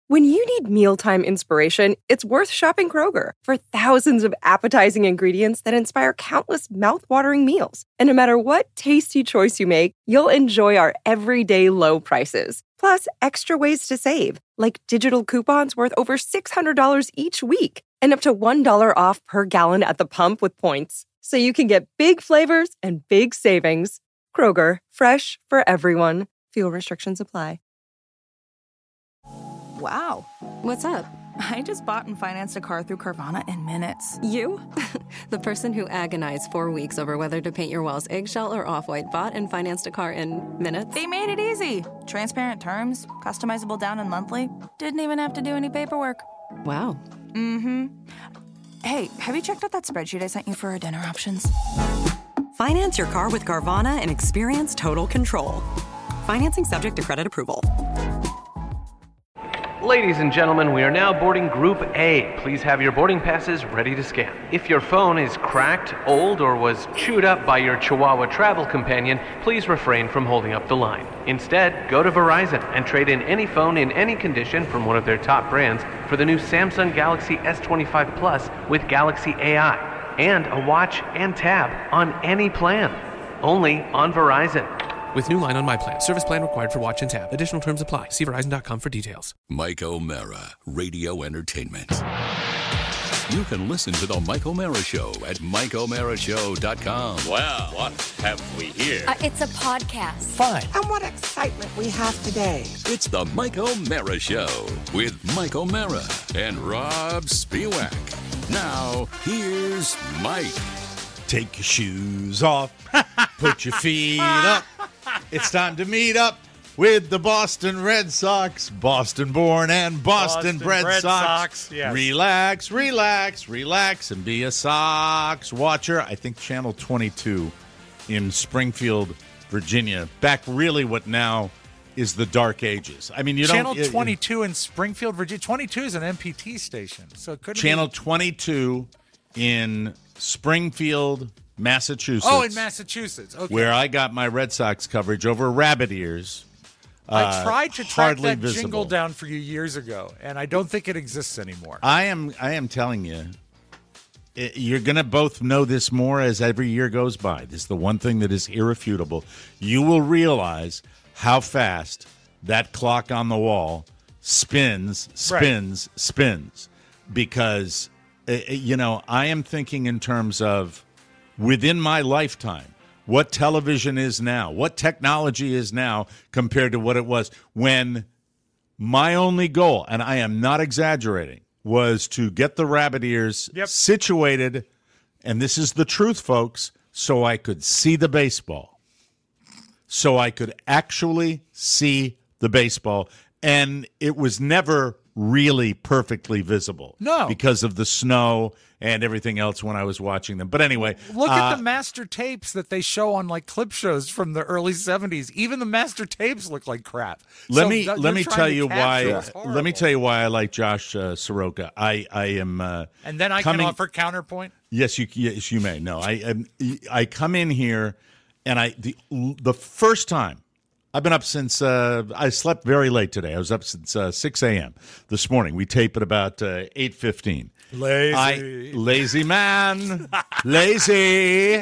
When you need mealtime inspiration, it's worth shopping Kroger for thousands of appetizing ingredients that inspire countless mouth-watering meals. And no matter what tasty choice you make, you'll enjoy our everyday low prices. Plus, extra ways to save, like digital coupons worth over $600 each week and up to $1 off per gallon at the pump with points. So you can get big flavors and big savings. Kroger, fresh for everyone. Fuel restrictions apply. Wow. What's up? I just bought and financed a car through Carvana in minutes. You? The person who agonized 4 weeks over whether to paint your walls eggshell or off-white bought and financed a car in minutes? They made it easy. Transparent terms, customizable down and monthly. Didn't even have to do any paperwork. Wow. Mm-hmm. Hey, have you checked out that spreadsheet I sent you for our dinner options? Finance your car with Carvana and experience total control. Financing subject to credit approval. Ladies and gentlemen, we are now boarding Group A. Please have your boarding passes ready to scan. If your phone is cracked, old, or was chewed up by your Chihuahua travel companion, please refrain from holding up the line. Instead, go to Verizon and trade in any phone in any condition from one of their top brands for the new Samsung Galaxy S25 Plus with Galaxy AI and a watch and tab on any plan. Only on Verizon. With new line on My Plan. Service plan required for watch and tab. Additional terms apply. See Verizon.com for details. Mike O'Mara, Radio Entertainment. You can listen to The Mike O'Mara Show at MikeO'MaraShow.com. Well, what have we here? It's a podcast. Fine. And what excitement we have today. It's The Mike O'Mara Show with Mike O'Mara and Rob Spiewak. Now, here's Mike. Take your shoes off. Put your feet up. It's time to meet up with the Boston Red Sox. Boston born and Boston bred Sox. Yes. Relax, relax, relax, and be a Sox watcher. I think Channel 22 in Springfield, Virginia. Back really what now is the dark ages. I mean, Channel 22 in Springfield, Virginia. 22 is an MPT station. So it could Channel 22 in Springfield, Massachusetts. Oh, in Massachusetts. Okay. Where I got my Red Sox coverage over rabbit ears. I tried to track that visible. jingle down for you years ago, and I don't think it exists anymore. I am telling you, you're going to both know this more as every year goes by. This is the one thing that is irrefutable. You will realize how fast that clock on the wall spins. Because, I am thinking in terms of within my lifetime, what television is now, what technology is now compared to what it was when my only goal, and I am not exaggerating, was to get the rabbit ears situated, and this is the truth, folks, so I could see the baseball. So I could actually see the baseball, and it was never really perfectly visible. No. Because of the snow and everything else when I was watching them. But anyway. Look at the master tapes that they show on like clip shows from the early 70s. Even the master tapes look like crap. Let me tell you why I like Josh Soroka. I am and then I can offer counterpoint? Yes, you may. No, I come in here and the first time I've been up since I slept very late today. I was up since 6 a.m. this morning. We tape at about 8:15. Lazy man. Lazy.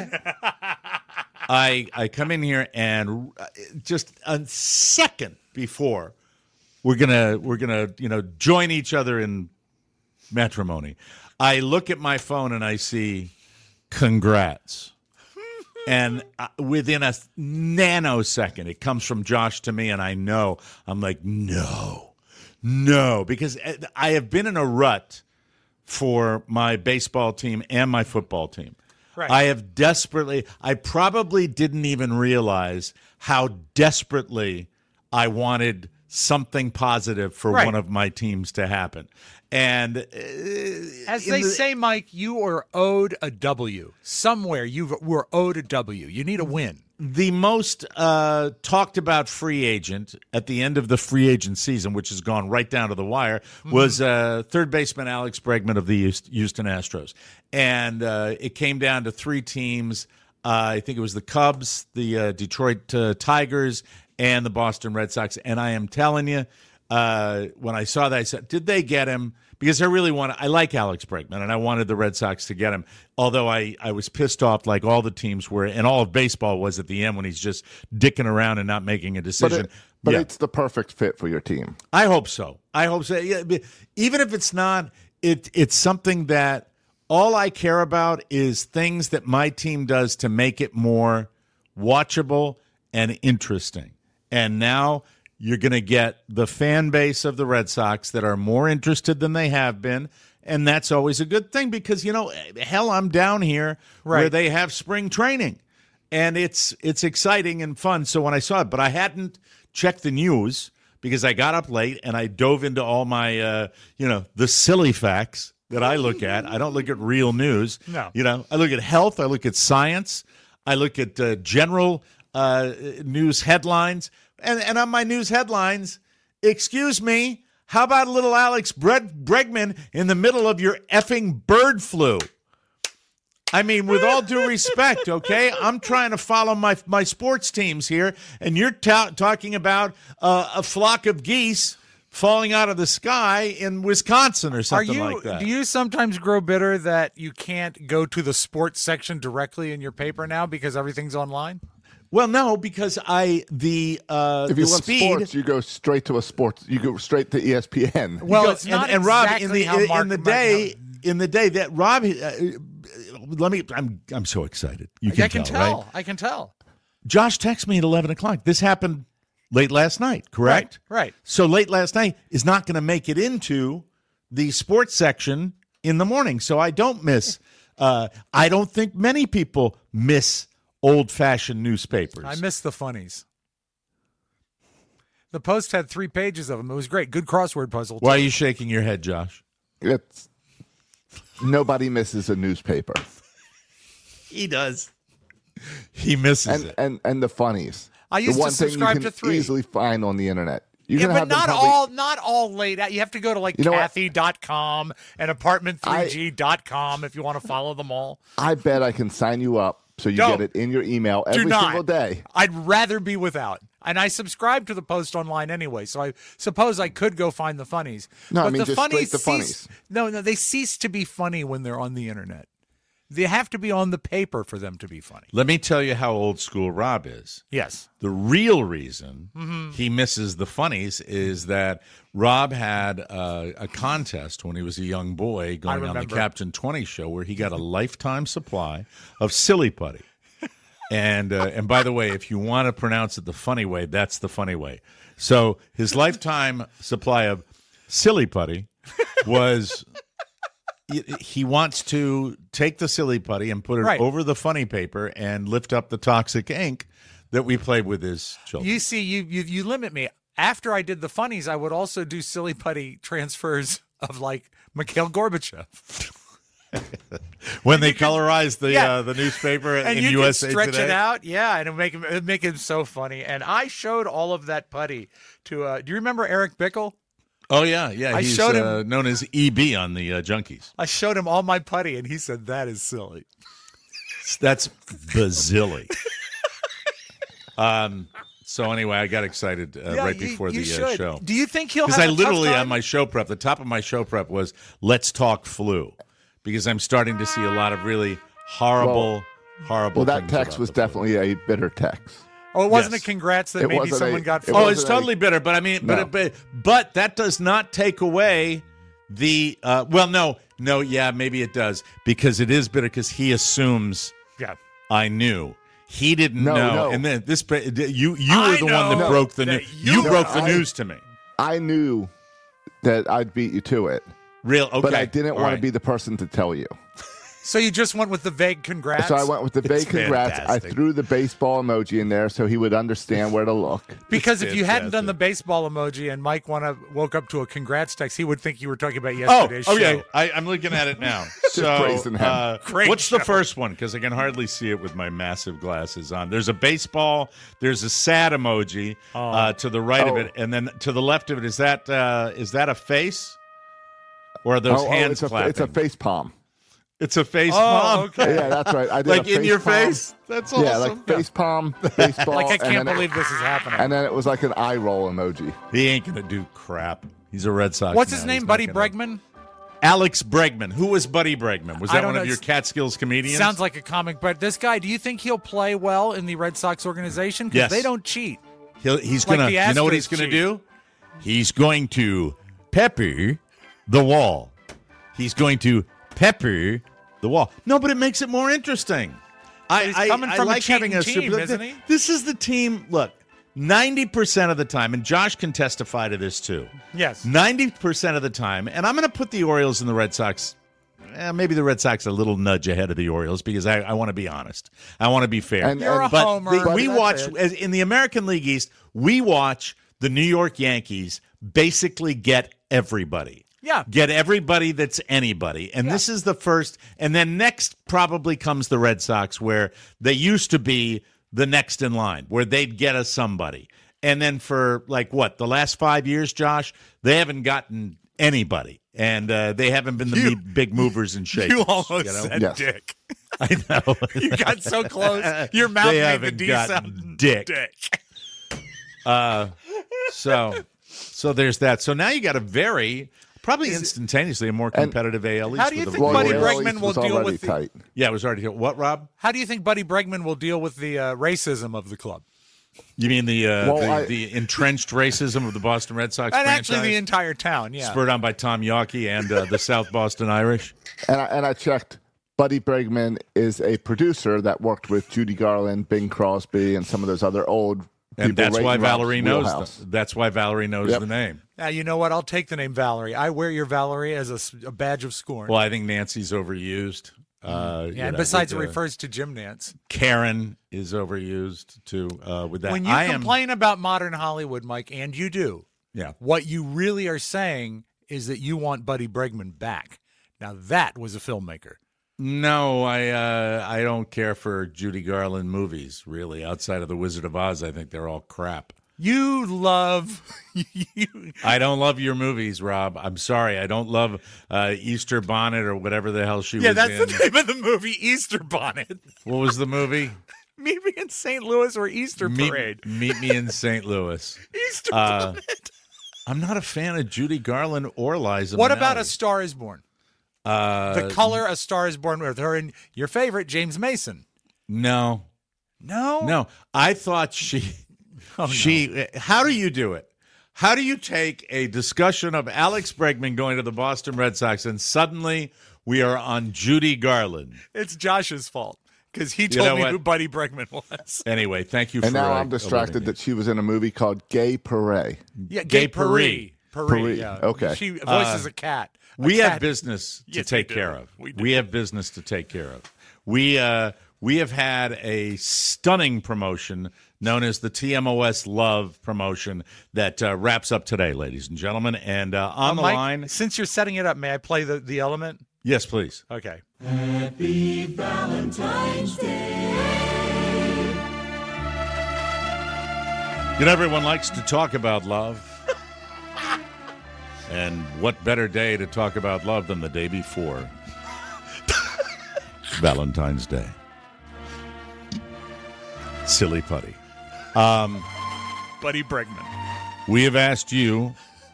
I come in here and just a second before we're gonna join each other in matrimony, I look at my phone and I see congrats. And within a nanosecond, it comes from Josh to me, and I know. I'm like, no, because I have been in a rut for my baseball team and my football team. Right. I probably didn't even realize how desperately I wanted something positive for one of my teams to happen. And as they say, Mike, you were owed a W. Somewhere you were owed a W. You need a win. The most talked about free agent at the end of the free agent season, which has gone right down to the wire, was third baseman Alex Bregman of the Houston Astros. And it came down to three teams. I think it was the Cubs, the Detroit Tigers, and the Boston Red Sox. And I am telling you, when I saw that, I said, did they get him? Because I like Alex Bregman, and I wanted the Red Sox to get him. Although I was pissed off like all the teams were, and all of baseball was at the end when he's just dicking around and not making a decision. But it's the perfect fit for your team. I hope so. Yeah, even if it's not, it's something that all I care about is things that my team does to make it more watchable and interesting. And now you're going to get the fan base of the Red Sox that are more interested than they have been, and that's always a good thing because, hell, I'm down here where they have spring training, and it's exciting and fun. So when I saw it, but I hadn't checked the news because I got up late and I dove into all my, the silly facts that I look at. I don't look at real news. No. I look at health. I look at science. I look at general news headlines. And on my news headlines, excuse me, how about a little Alex Bregman in the middle of your effing bird flu? I mean, with all due respect, okay? I'm trying to follow my sports teams here, and you're talking about a flock of geese falling out of the sky in Wisconsin or something like that. Do you sometimes grow bitter that you can't go to the sports section directly in your paper now because everything's online? Well, no, because if you want sports, you go straight to You go straight to ESPN. Well, it's not and exactly Rob, in the day that Rob, I'm so excited. I can tell. Right? I can tell. Josh texted me at 11:00. This happened late last night, correct? Right. So late last night is not going to make it into the sports section in the morning. So I don't miss. I don't think many people miss old-fashioned newspapers. I miss the funnies. The Post had 3 pages of them. It was great. Good crossword puzzle. Why are you shaking your head, Josh? Nobody misses a newspaper. He does. He misses it. And the funnies. I used to subscribe to 3. The one thing you can easily find on the internet. But not all laid out. You have to go to Kathy.com and apartment3g.com if you want to follow them all. I bet I can sign you up so you get it in your email every single day. I'd rather be without. And I subscribe to the Post online anyway, so I suppose I could go find the funnies. No, but I mean just straight the funnies. No, they cease to be funny when they're on the internet. They have to be on the paper for them to be funny. Let me tell you how old school Rob is. Yes. The real reason he misses the funnies is that Rob had a contest when he was a young boy going on the Captain 20 show where he got a lifetime supply of Silly Putty. And by the way, if you want to pronounce it the funny way, that's the funny way. So his lifetime supply of Silly Putty was... He wants to take the Silly Putty and put it over the funny paper and lift up the toxic ink that we played with his children. You see, you limit me. After I did the funnies, I would also do Silly Putty transfers of Mikhail Gorbachev. When they colorized the newspaper and in you USA could stretch Today? it out, and it'd make it so funny. And I showed all of that putty to. Do you remember Eric Bickel? Oh, yeah. He's showed him, known as EB on the Junkies. I showed him all my putty, and he said, that is silly. That's bazilly. So anyway, I got excited right before the show. Do you think he'll have Because I a tough literally, time? on my show prep, the top of my show prep was, let's talk flu. Because I'm starting to see a lot of really horrible Well, that things text was definitely a bitter text. Oh, it wasn't a congrats that maybe someone got flu. Oh, it's totally bitter. But I mean, but that does not take away the, maybe it does. Because it is bitter because he assumes I knew. He didn't know. No. And then you were the one that broke the news. You broke the news to me. I knew that I'd beat you to it. Okay. But I didn't want to be the person to tell you. So you just went with the vague congrats? So I went with the vague congrats. Fantastic. I threw the baseball emoji in there so he would understand where to look. Because if you hadn't done the baseball emoji and Mike woke up to a congrats text, he would think you were talking about yesterday's show. Okay. I'm looking at it now. So what's the first one? Because I can hardly see it with my massive glasses on. There's a baseball. There's a sad emoji to the right of it. And then to the left of it, is that a face? Or are those hands clapping? It's a face palm. It's a face palm. Okay. Yeah, that's right. I did Like a in your palm. face? That's awesome. Yeah, like face palm, baseball. Like, I and can't then believe this is happening. And then it was like an eye roll emoji. He ain't going to do crap. He's a Red Sox. What's now. his He's name? not Buddy gonna- Bregman? Alex Bregman. Who was Buddy Bregman? Was I that don't one of know. your Catskills comedians? Sounds like a comic, but this guy, do you think he'll play well in the Red Sox organization? Because Yes. they don't cheat. He's Like going to, the you know what he's Astros going to cheat. do? He's going to pepper the wall. He's going to pepper the wall. No, but it makes it more interesting. He's coming from a like having cheating a team, super. isn't he? This is the team. Look, 90% of the time, and Josh can testify to this too. Yes. 90% of the time, and I'm going to put the Orioles and the Red Sox. Maybe the Red Sox a little nudge ahead of the Orioles because I want to be honest. I want to be fair. You're a but homer. we That's watch it. in the American League East. We watch the New York Yankees basically get everybody. Yeah. Get everybody that's anybody. And this is the first. And then next probably comes the Red Sox, where they used to be the next in line, where they'd get us somebody. And then for the last 5 years, Josh, they haven't gotten anybody. And they haven't been the big movers and shakers. You almost said Yes. dick. I know. You got so close. Your mouth They made the haven't D gotten sound. dick. Dick. So there's that. So now you got a probably instantaneously a more competitive AL East. How do you with think the Buddy Royals. Bregman will was deal already with the- tight. Yeah, it was already what, Rob? How do you think Buddy Bregman will deal with the racism of the club? You mean the Well, the entrenched racism of the Boston Red Sox And franchise? actually the entire town, yeah. Spurred on by Tom Yawkey and the South Boston Irish. And I checked. Buddy Bregman is a producer that worked with Judy Garland, Bing Crosby, and some of those other old people. And that's right why in Rob's Valerie knows wheelhouse. that's why Valerie knows Yep. the name. Now, you know what? I'll take the name Valerie. I wear your Valerie as a badge of scorn. Well, I think Nancy's overused. And besides, it refers to Jim Nance. Karen is overused too. With that, When you complain about modern Hollywood, Mike, and you do, yeah, what you really are saying is that you want Buddy Bregman back. Now, that was a filmmaker. No, I don't care for Judy Garland movies, really. Outside of The Wizard of Oz, I think they're all crap. You love... I don't love your movies, Rob. I'm sorry. I don't love Easter Bonnet or whatever the hell she was in. Yeah, that's the name of the movie, Easter Bonnet. What was the movie? Meet me in St. Louis or Easter Parade. Meet me in St. Louis. Easter Bonnet. I'm not a fan of Judy Garland or Liza What Minnelli. about A Star is Born? The color A Star is Born with her and your favorite, James Mason. No. No? I thought she... How do you do it? How do you take a discussion of Alex Bregman going to the Boston Red Sox and suddenly we are on Judy Garland? It's Josh's fault because he told me who Buddy Bregman was. Anyway, thank you for And now I'm distracted that she was in a movie called Gay Parade. Yeah, Gay Paree. Paree, Yeah. okay. She voices a cat. We have business to Yes, take we do. care of. We do. We have business to take care of. We have had a stunning promotion known as the TMOS Love promotion that wraps up today, ladies and gentlemen. And on the Mike, line, since you're setting it up, may I play the element? yes, please. Okay. Happy Valentine's Day. You know, everyone likes to talk about love. And what better day to talk about love than the day before Valentine's Day? Silly putty. Buddy Bregman. We have asked you,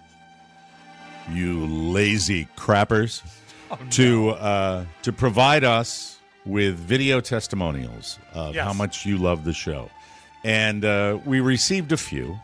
you lazy crappers, to provide us with video testimonials of how much you love the show. And we received a few.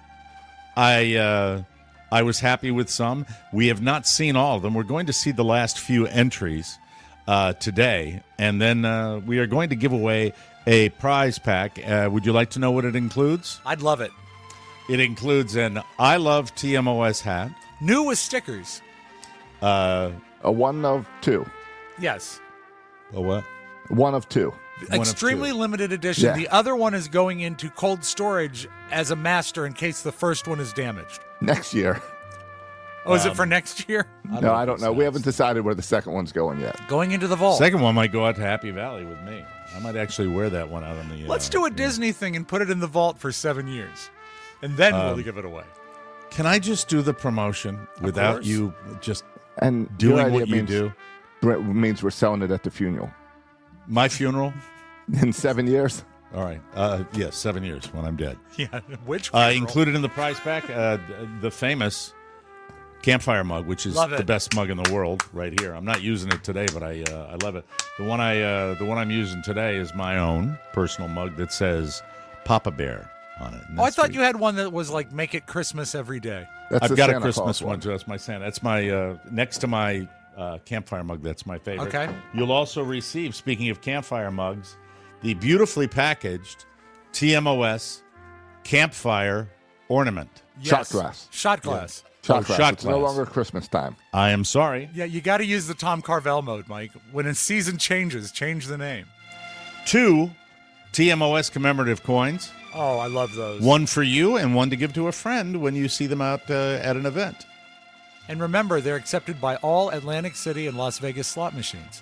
I was happy with some. We have not seen all of them. We're going to see the last few entries today, and then we are going to give away a prize pack. Would you like to know what it includes? I'd love it. It includes an I Love TMOS hat. New with stickers. A one of two. Yes. A what? One of two. Extremely limited edition. Yeah. The other one is going into cold storage as a master in case the first one is damaged. Next year. Oh, is it for next year? No, I don't know. We haven't decided where the second one's going yet. Going into the vault. Second one might go out to Happy Valley with me. I might actually wear that one out on the... Let's do a Disney thing and put it in the vault for 7 years. And then we'll give it away. Can I just do the promotion without course. you just and doing your idea what you means do? means we're selling it at the funeral. My funeral? In 7 years. All right. Yes, 7 years when I'm dead. Yeah, which funeral? Included in the prize pack, the famous campfire mug, which is the best mug in the world, right here. I'm not using it today, but I love it. The one I'm using today is my own personal mug that says Papa Bear on it. I thought you had one that was like "Make it Christmas every day." I've got a Christmas one too. That's my Santa. That's my next to my campfire mug. That's my favorite. Okay. You'll also receive, speaking of campfire mugs, the beautifully packaged TMOS campfire ornament. Yes. Shot glass. Shot glass. Yeah. Shot glass. It's glass. no longer Christmas time. I am sorry. Yeah, you got to use the Tom Carvel mode, Mike. When a season changes, change the name. 2 TMOS commemorative coins. Oh, I love those. One for you and one to give to a friend when you see them out at an event. And remember, they're accepted by all Atlantic City and Las Vegas slot machines.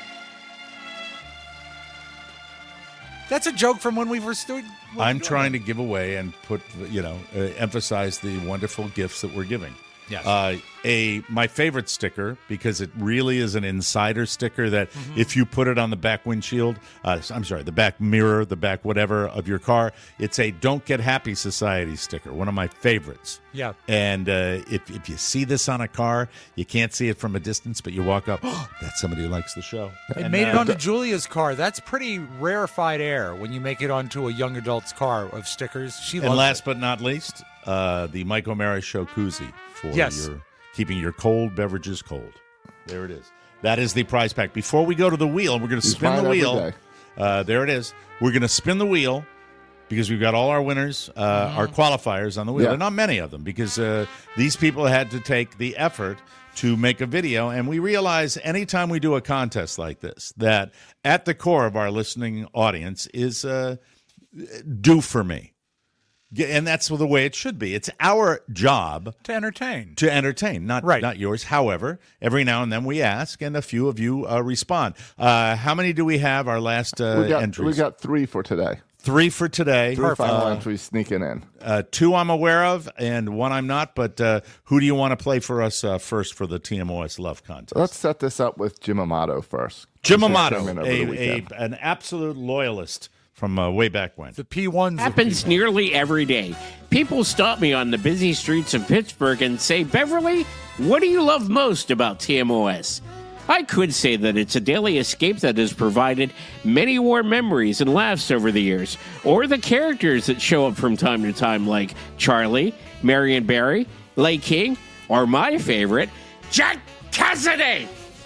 That's a joke from when we were doing. I'm trying to give away and put, emphasize the wonderful gifts that we're giving. Yes. My favorite sticker, because it really is an insider sticker that if you put it on the back windshield, the back mirror, the back whatever of your car, it's a Don't Get Happy Society sticker, one of my favorites. Yeah. And if you see this on a car, you can't see it from a distance, but you walk up, that's somebody who likes the show. It made it onto Julia's car. That's pretty rarefied air when you make it onto a young adult's car of stickers. And last but not least, the Mike O'Mara Show koozie for keeping your cold beverages cold. There it is. That is the prize pack. Before we go to the wheel, we're going to spin the wheel. There it is. We're going to spin the wheel because we've got all our winners, our qualifiers on the wheel. Yeah. There are not many of them because these people had to take the effort to make a video. And we realize anytime we do a contest like this, that at the core of our listening audience is do for me. And that's the way it should be. It's our job to entertain. Not yours. However, every now and then we ask, and a few of you respond. How many do we have? Our last entries. We got 3 for today. 3 for today. 3 final entries sneaking in. 2 I'm aware of, and 1 I'm not. But who do you want to play for us first for the TMOS Love Contest? Let's set this up with Jim Amato first. Jim Amato, an absolute loyalist from way back when. The P1s happens nearly every day. People stop me on the busy streets of Pittsburgh and say, Beverly, what do you love most about TMOS? I could say that it's a daily escape that has provided many warm memories and laughs over the years, or the characters that show up from time to time like Charlie, Marion Barry, Lay King, or my favorite, Jack Cassidy.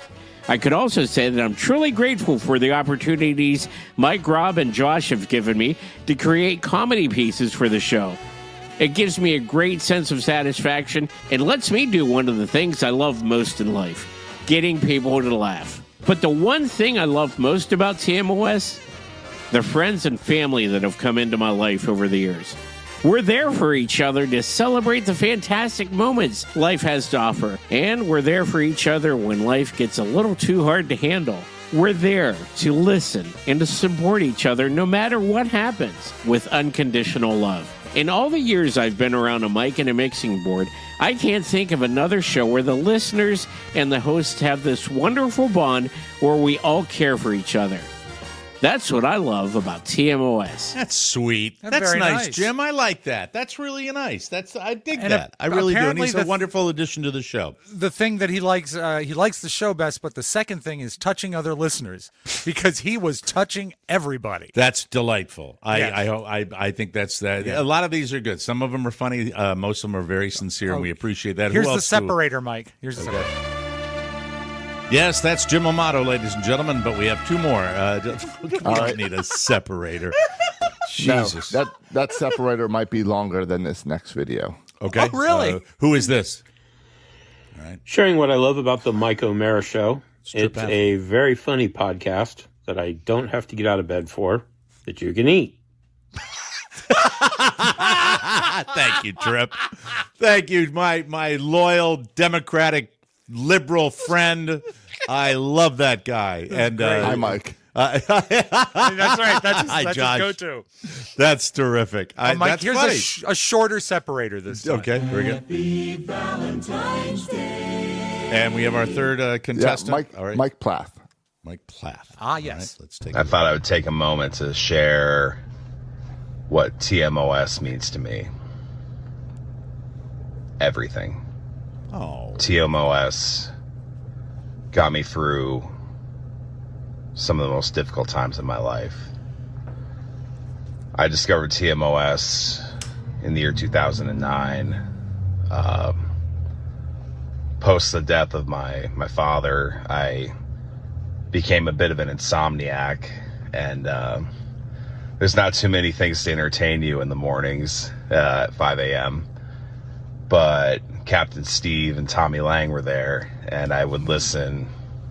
I could also say that I'm truly grateful for the opportunities Mike, Rob, and Josh have given me to create comedy pieces for the show. It gives me a great sense of satisfaction and lets me do one of the things I love most in life, getting people to laugh. But the one thing I love most about TMOS, the friends and family that have come into my life over the years. We're there for each other to celebrate the fantastic moments life has to offer. And we're there for each other when life gets a little too hard to handle. We're there to listen and to support each other no matter what happens with unconditional love. In all the years I've been around a mic and a mixing board, I can't think of another show where the listeners and the hosts have this wonderful bond where we all care for each other. That's what I love about TMOS. That's sweet. That's very nice, nice, Jim. I like that. That's really nice. I dig And that. I really do. And apparently he's a wonderful addition to the show. The thing that he likes the show best, but the second thing is touching other listeners because he was touching everybody. That's delightful. Yes. I think that's that. Yeah. A lot of these are good. Some of them are funny. Most of them are very sincere, and we appreciate that. Here's Who the else separator, Mike. Here's the separator. Yes, that's Jim Amato, ladies and gentlemen, but we have 2 more. We right. need a separator. No, Jesus. that separator might be longer than this next video. Okay. Oh, really? Who is this? All right. Sharing what I love about the Mike O'Mara Show. It's a very funny podcast that I don't have to get out of bed for, that you can eat. Thank you, Trip. Thank you, my loyal Democratic liberal friend. I love that guy. And hi, Mike. That's right. That's his Josh. go-to. That's terrific. Mike, that's here's funny. a shorter separator this time. Okay, very good. Happy Valentine's Day. And we have our third contestant. Mike Plath. Mike Plath. Ah, yes. Right, let's take. I thought I would take a moment to share what TMOS means to me. Everything. Oh. TMOS got me through some of the most difficult times in my life. I discovered TMOS in the year 2009. Post the death of my father, I became a bit of an insomniac, and there's not too many things to entertain you in the mornings at 5 a.m. But Captain Steve and Tommy Lang were there, and I would listen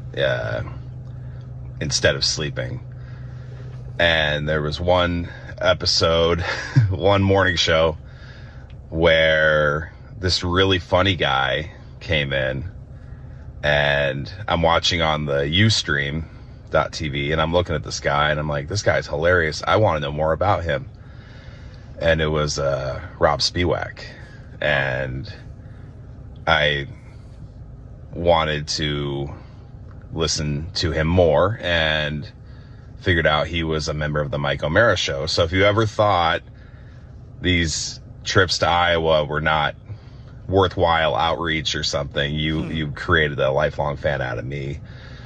instead of sleeping. And there was one episode, one morning show, where this really funny guy came in, and I'm watching on the Ustream.tv, and I'm looking at this guy, and I'm like, this guy's hilarious. I want to know more about him. And it was Rob Spiewak. And I wanted to listen to him more, and figured out he was a member of the Mike O'Mara Show. So if you ever thought these trips to Iowa were not worthwhile outreach or something, you created a lifelong fan out of me.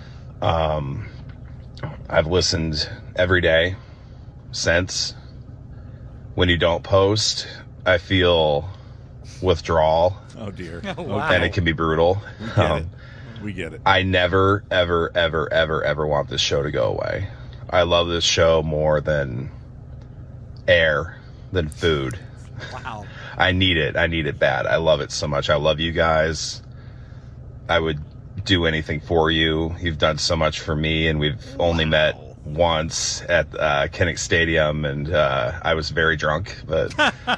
I've listened every day since. When you don't post, I feel withdrawal. Oh dear. Oh, wow. And it can be brutal. We get it. I never, ever, ever, ever, ever want this show to go away. I love this show more than air, than food. Wow. I need it bad. I love it so much. I love you guys. I would do anything for you. You've done so much for me, and we've only met once at Kinnick Stadium, and I was very drunk, but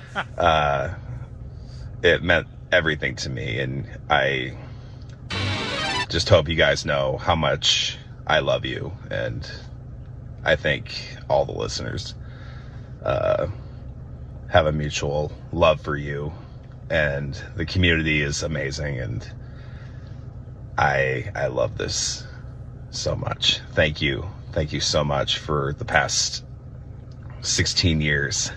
it meant everything to me, and I just hope you guys know how much I love you, and I think all the listeners have a mutual love for you, and the community is amazing, and I love this so much. Thank you so much for the past 16 years.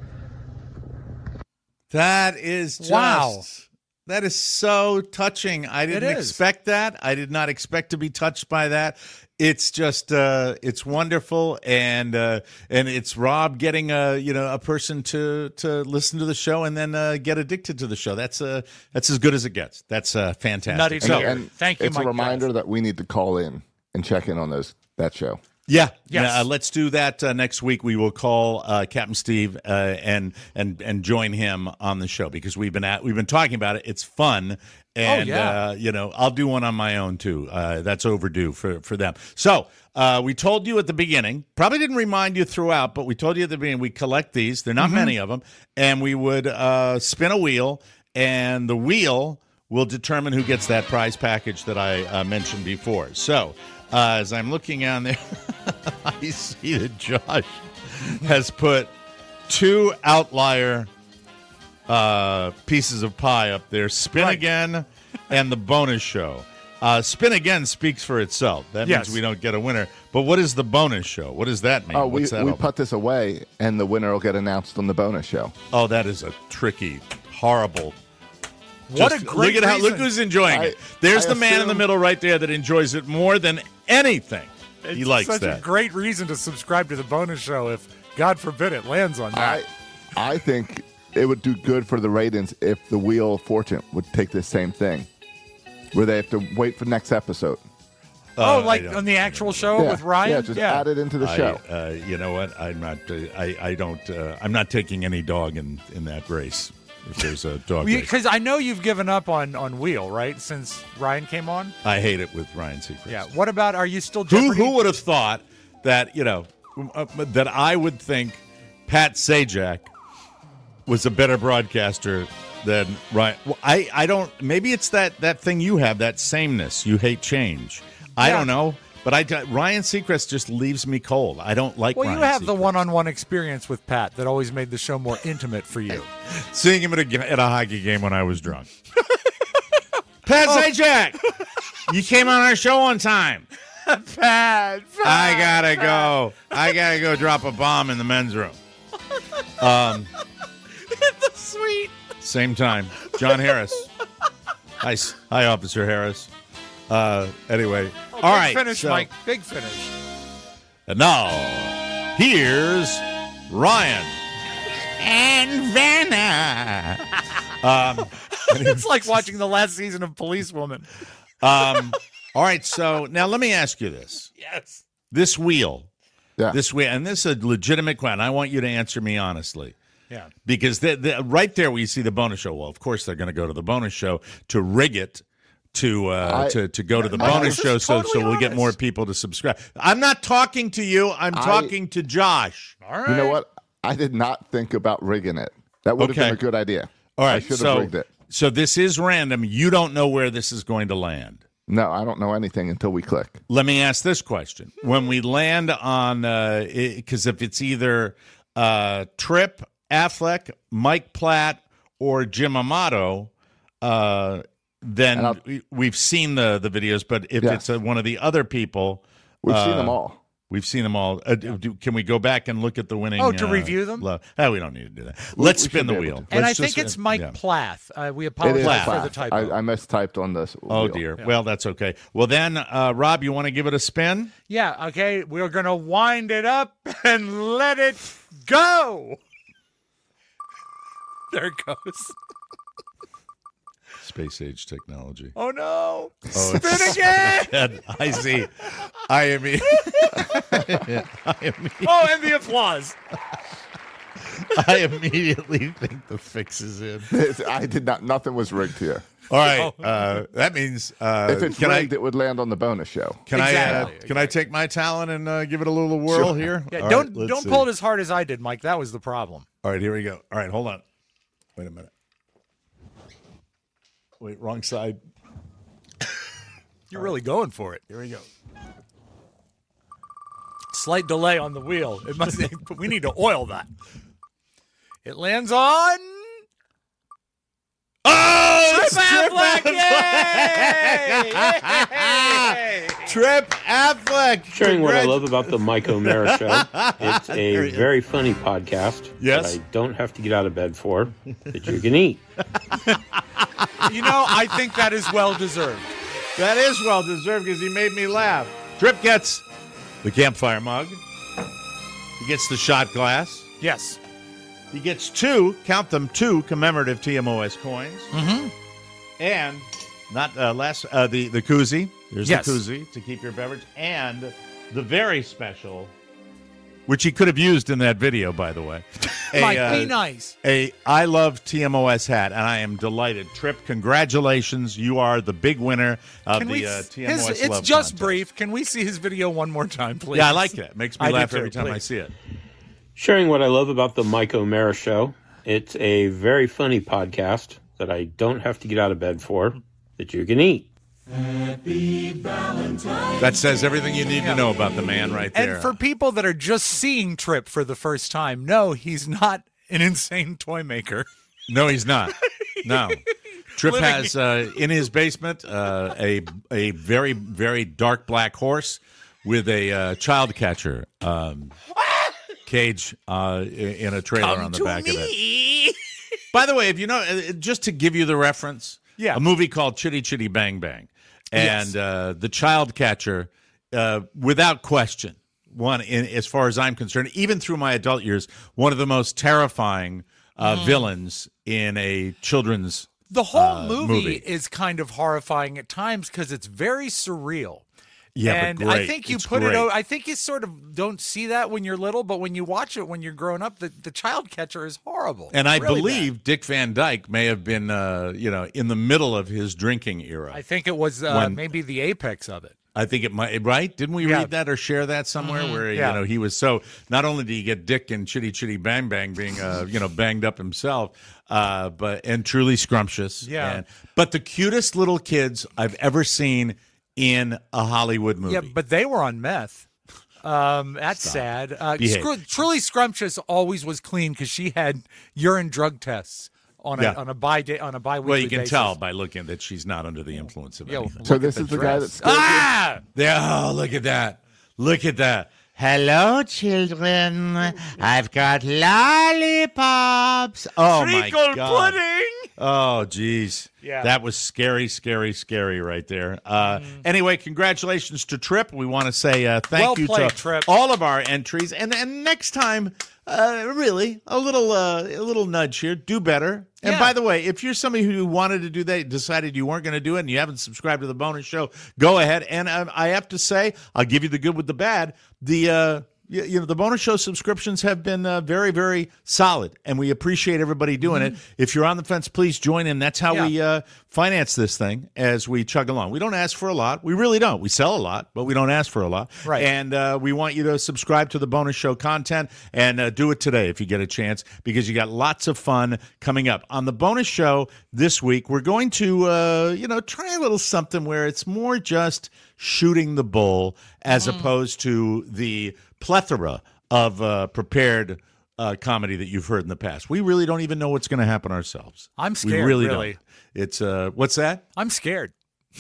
That is just, wow. That is so touching. I didn't expect that. I did not expect to be touched by that. It's just, it's wonderful, and it's Rob getting a person to listen to the show and then get addicted to the show. That's as good as it gets. That's fantastic. Nutty So, and thank you. It's Mike a reminder that we need to call in and check in on that show. Yeah, yes. Let's do that next week. We will call Captain Steve and join him on the show, because we've been talking about it. It's fun, and I'll do one on my own too. That's overdue for them. So we told you at the beginning, probably didn't remind you throughout, but we told you at the beginning we collect these. There are not many of them, and we would spin a wheel, and the wheel will determine who gets that prize package that I mentioned before. So. As I'm looking on there, I see that Josh has put 2 outlier pieces of pie up there, Spin Again and the bonus show. Spin Again speaks for itself. That means we don't get a winner. But what is the bonus show? What does that mean? Oh, we put this away, and the winner will get announced on the bonus show. Oh, that is a tricky, horrible. What a great reason. Look who's enjoying it. There's the man in the middle right there that enjoys it more than anything. He likes such that. A great reason to subscribe to the bonus show if, God forbid, it lands on that. I think it would do good for the ratings if the Wheel of Fortune would take the same thing, where they have to wait for next episode. Like on the actual show with Ryan? Yeah, just add it into the show. You know what? I'm not. I'm not taking any dog in that race. If there's a dog race. Because I know you've given up on Wheel, right? Since Ryan came on. I hate it with Ryan Seacrest. Yeah. What about? Are you still Jeopardy? Who would have thought that that I would think Pat Sajak was a better broadcaster than Ryan? Well, I don't. Maybe it's that thing you have, that sameness. You hate change. I don't know. But Ryan Seacrest just leaves me cold. I don't like Ryan Seacrest. Well, you have the one-on-one experience with Pat that always made the show more intimate for you. Seeing him at a hockey game when I was drunk. Pat Sajak, you came on our show one time. Pat, I gotta go. I gotta go drop a bomb in the men's room. In the suite. Same time. John Harris. Hi, Officer Harris. Anyway. All right. Big finish, Mike. Big finish. And now, here's Ryan and Vanna. It's like watching the last season of Policewoman. All right, so now let me ask you this. Yes. This wheel. Yeah. This wheel, and this is a legitimate question. I want you to answer me honestly. Yeah. Because right there we see the bonus show. Well, of course they're going to go to the bonus show to rig it to go to the bonus show so we'll get more people to subscribe. I'm not talking to you. I'm talking to Josh. All right. You know what? I did not think about rigging it. That would have been a good idea. All right. I should have rigged it. So this is random. You don't know where this is going to land. No, I don't know anything until we click. Let me ask this question. When we land on, because if it's either Tripp, Affleck, Mike Platt, or Jim Amato, then we've seen the videos. But if it's one of the other people. We've seen them all. We've seen them all. Can we go back and look at the winning? To review them? We don't need to do that. Let's spin the wheel. And I think it's Mike Plath. We apologize for the typo. I mistyped on this. Oh, dear. Yeah. Well, that's okay. Well, then, Rob, you want to give it a spin? Yeah, okay. We're going to wind it up and let it go. There it goes. Space age technology. Oh, no. Spin again. I see. And the applause. I immediately think the fix is in. I did not. Nothing was rigged here. All right. That means if it's rigged, it would land on the bonus show. Can I take my talent and give it a little whirl here? Yeah, don't pull it as hard as I did, Mike. That was the problem. All right, here we go. All right, hold on. Wait a minute. Wait, wrong side. You're really going for it. Here we go. Slight delay on the wheel. We need to oil that. It lands on. Oh, Tripp Affleck! Tripp Affleck. Sharing what I love about the Mike O'Mara Show. It's a very funny podcast that I don't have to get out of bed for, that you can eat. I think that is well-deserved. That is well-deserved because he made me laugh. Tripp gets the campfire mug. He gets the shot glass. Yes. He gets two commemorative TMOS coins. Mm-hmm. And the koozie. There's the koozie to keep your beverage. And the very special, which he could have used in that video, by the way. Mike, be nice. A I Love TMOS hat, and I am delighted. Tripp, congratulations. You are the big winner of the TMOS Love It's just contest. brief. Can we see his video one more time, please? Yeah, I like that. It makes me laugh every time I see it. Sharing what I love about the Mike O'Mara Show. It's a very funny podcast that I don't have to get out of bed for, that you can eat. Happy Valentine's That says everything you need to know about the man right there. And for people that are just seeing Tripp for the first time, no, he's not an insane toy maker. No, he's not. No. Tripp has in his basement a very, very dark black horse with a child catcher cage in a trailer on the back of it. By the way, if you know, just to give you the reference, a movie called Chitty Chitty Bang Bang. And the child catcher, without question, as far as I'm concerned, even through my adult years, one of the most terrifying villains in a children's The whole movie is kind of horrifying at times because it's very surreal. Yeah, and but great. I think you put it. I think you sort of don't see that when you're little, but when you watch it when you're growing up, the child catcher is horrible. And I really believe bad. Dick Van Dyke may have been, in the middle of his drinking era. I think it was maybe the apex of it. I think it might, right? Didn't we read that or share that somewhere where he was so? Not only did he get Dick and Chitty Chitty Bang Bang being banged up himself, but truly scrumptious. Yeah. But the cutest little kids I've ever seen in a Hollywood movie. Yeah, but they were on meth. That's sad. Truly Scrumptious always was clean because she had urine drug tests on a bi-weekly Well, you can basis. tell by looking that she's not under the influence of anything. So this is the guy that's Look at that. Look at that. Hello, children. I've got lollipops. Oh, Treacle my God. pudding. Oh, geez. Yeah. That was scary, scary, scary right there. Anyway, congratulations to Trip. We want to say thank you to Trip. all of our entries. And next time, really, a little nudge here. Do better. And by the way, if you're somebody who wanted to do that, decided you weren't going to do it, and you haven't subscribed to the bonus show, go ahead. And I have to say, I'll give you the good with the bad. The bonus show subscriptions have been very, very solid, and we appreciate everybody doing it. If you're on the fence, please join in. That's how we finance this thing as we chug along. We don't ask for a lot. We really don't. We sell a lot, but we don't ask for a lot. Right. And we want you to subscribe to the bonus show content and do it today if you get a chance, because you got lots of fun coming up. On the bonus show this week, we're going to, try a little something where it's more just shooting the bull as opposed to the plethora of prepared comedy that you've heard in the past. We really don't even know what's going to happen ourselves. I'm scared, We really really. don't. It's what's that? I'm scared.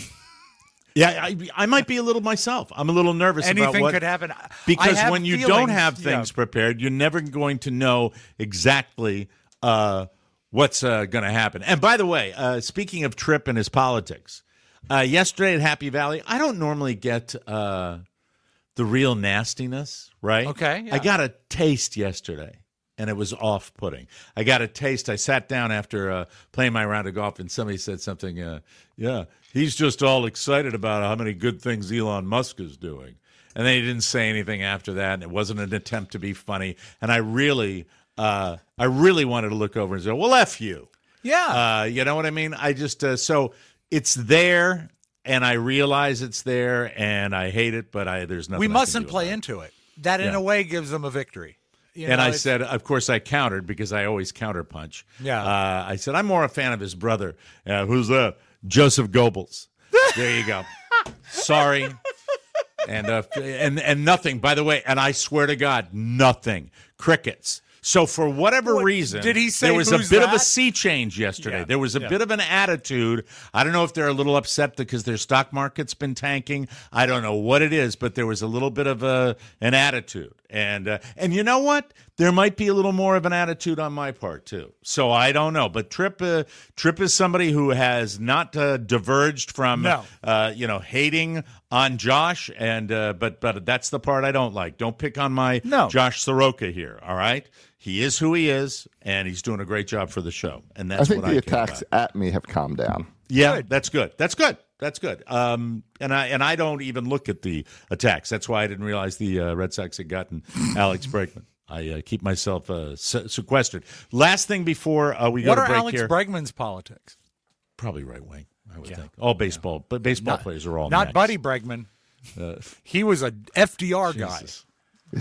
Yeah, I might be a little myself. I'm a little nervous about Anything what could happen. because I have when you feelings, don't have things prepared, you're never going to know exactly what's going to happen. And by the way, speaking of Trip and his politics, yesterday at Happy Valley, I don't normally get the real nastiness, right? Okay, yeah. I got a taste yesterday, and it was off-putting. I got a taste. I sat down after playing my round of golf, and somebody said something, he's just all excited about how many good things Elon Musk is doing. And then he didn't say anything after that, and it wasn't an attempt to be funny. And I really wanted to look over and say, well, F you. Yeah. You know what I mean? I just, so it's there, and I realize it's there, and I hate it, but there's nothing We I can mustn't do play about it. into it. That, in a way, gives them a victory. And I said, of course, I countered because I always counterpunch. Yeah. I said, I'm more a fan of his brother. Who's that? Joseph Goebbels. There you go. Sorry. And nothing, by the way, and I swear to God, nothing. Crickets. So for whatever reason, did he say there was a who's bit of a that? sea change yesterday. Yeah. There was a bit of an attitude. I don't know if they're a little upset because their stock market's been tanking. I don't know what it is, but there was a little bit of an attitude. And you know what? There might be a little more of an attitude on my part too. So I don't know. But Trip is somebody who has not diverged from hating on Josh. And but that's the part I don't like. Don't pick on my Josh Soroka here. All right. He is who he is, and he's doing a great job for the show. And that's I think what the I care attacks about. at me have calmed down. Yeah, that's good. That's good. That's good. And I don't even look at the attacks. That's why I didn't realize the Red Sox had gotten Alex Bregman. I keep myself sequestered. Last thing before we go to break Alex here. Bregman's politics? Probably right wing, I would think. All baseball, but baseball players are all not next. Buddy Bregman. He was a FDR Jesus. guy.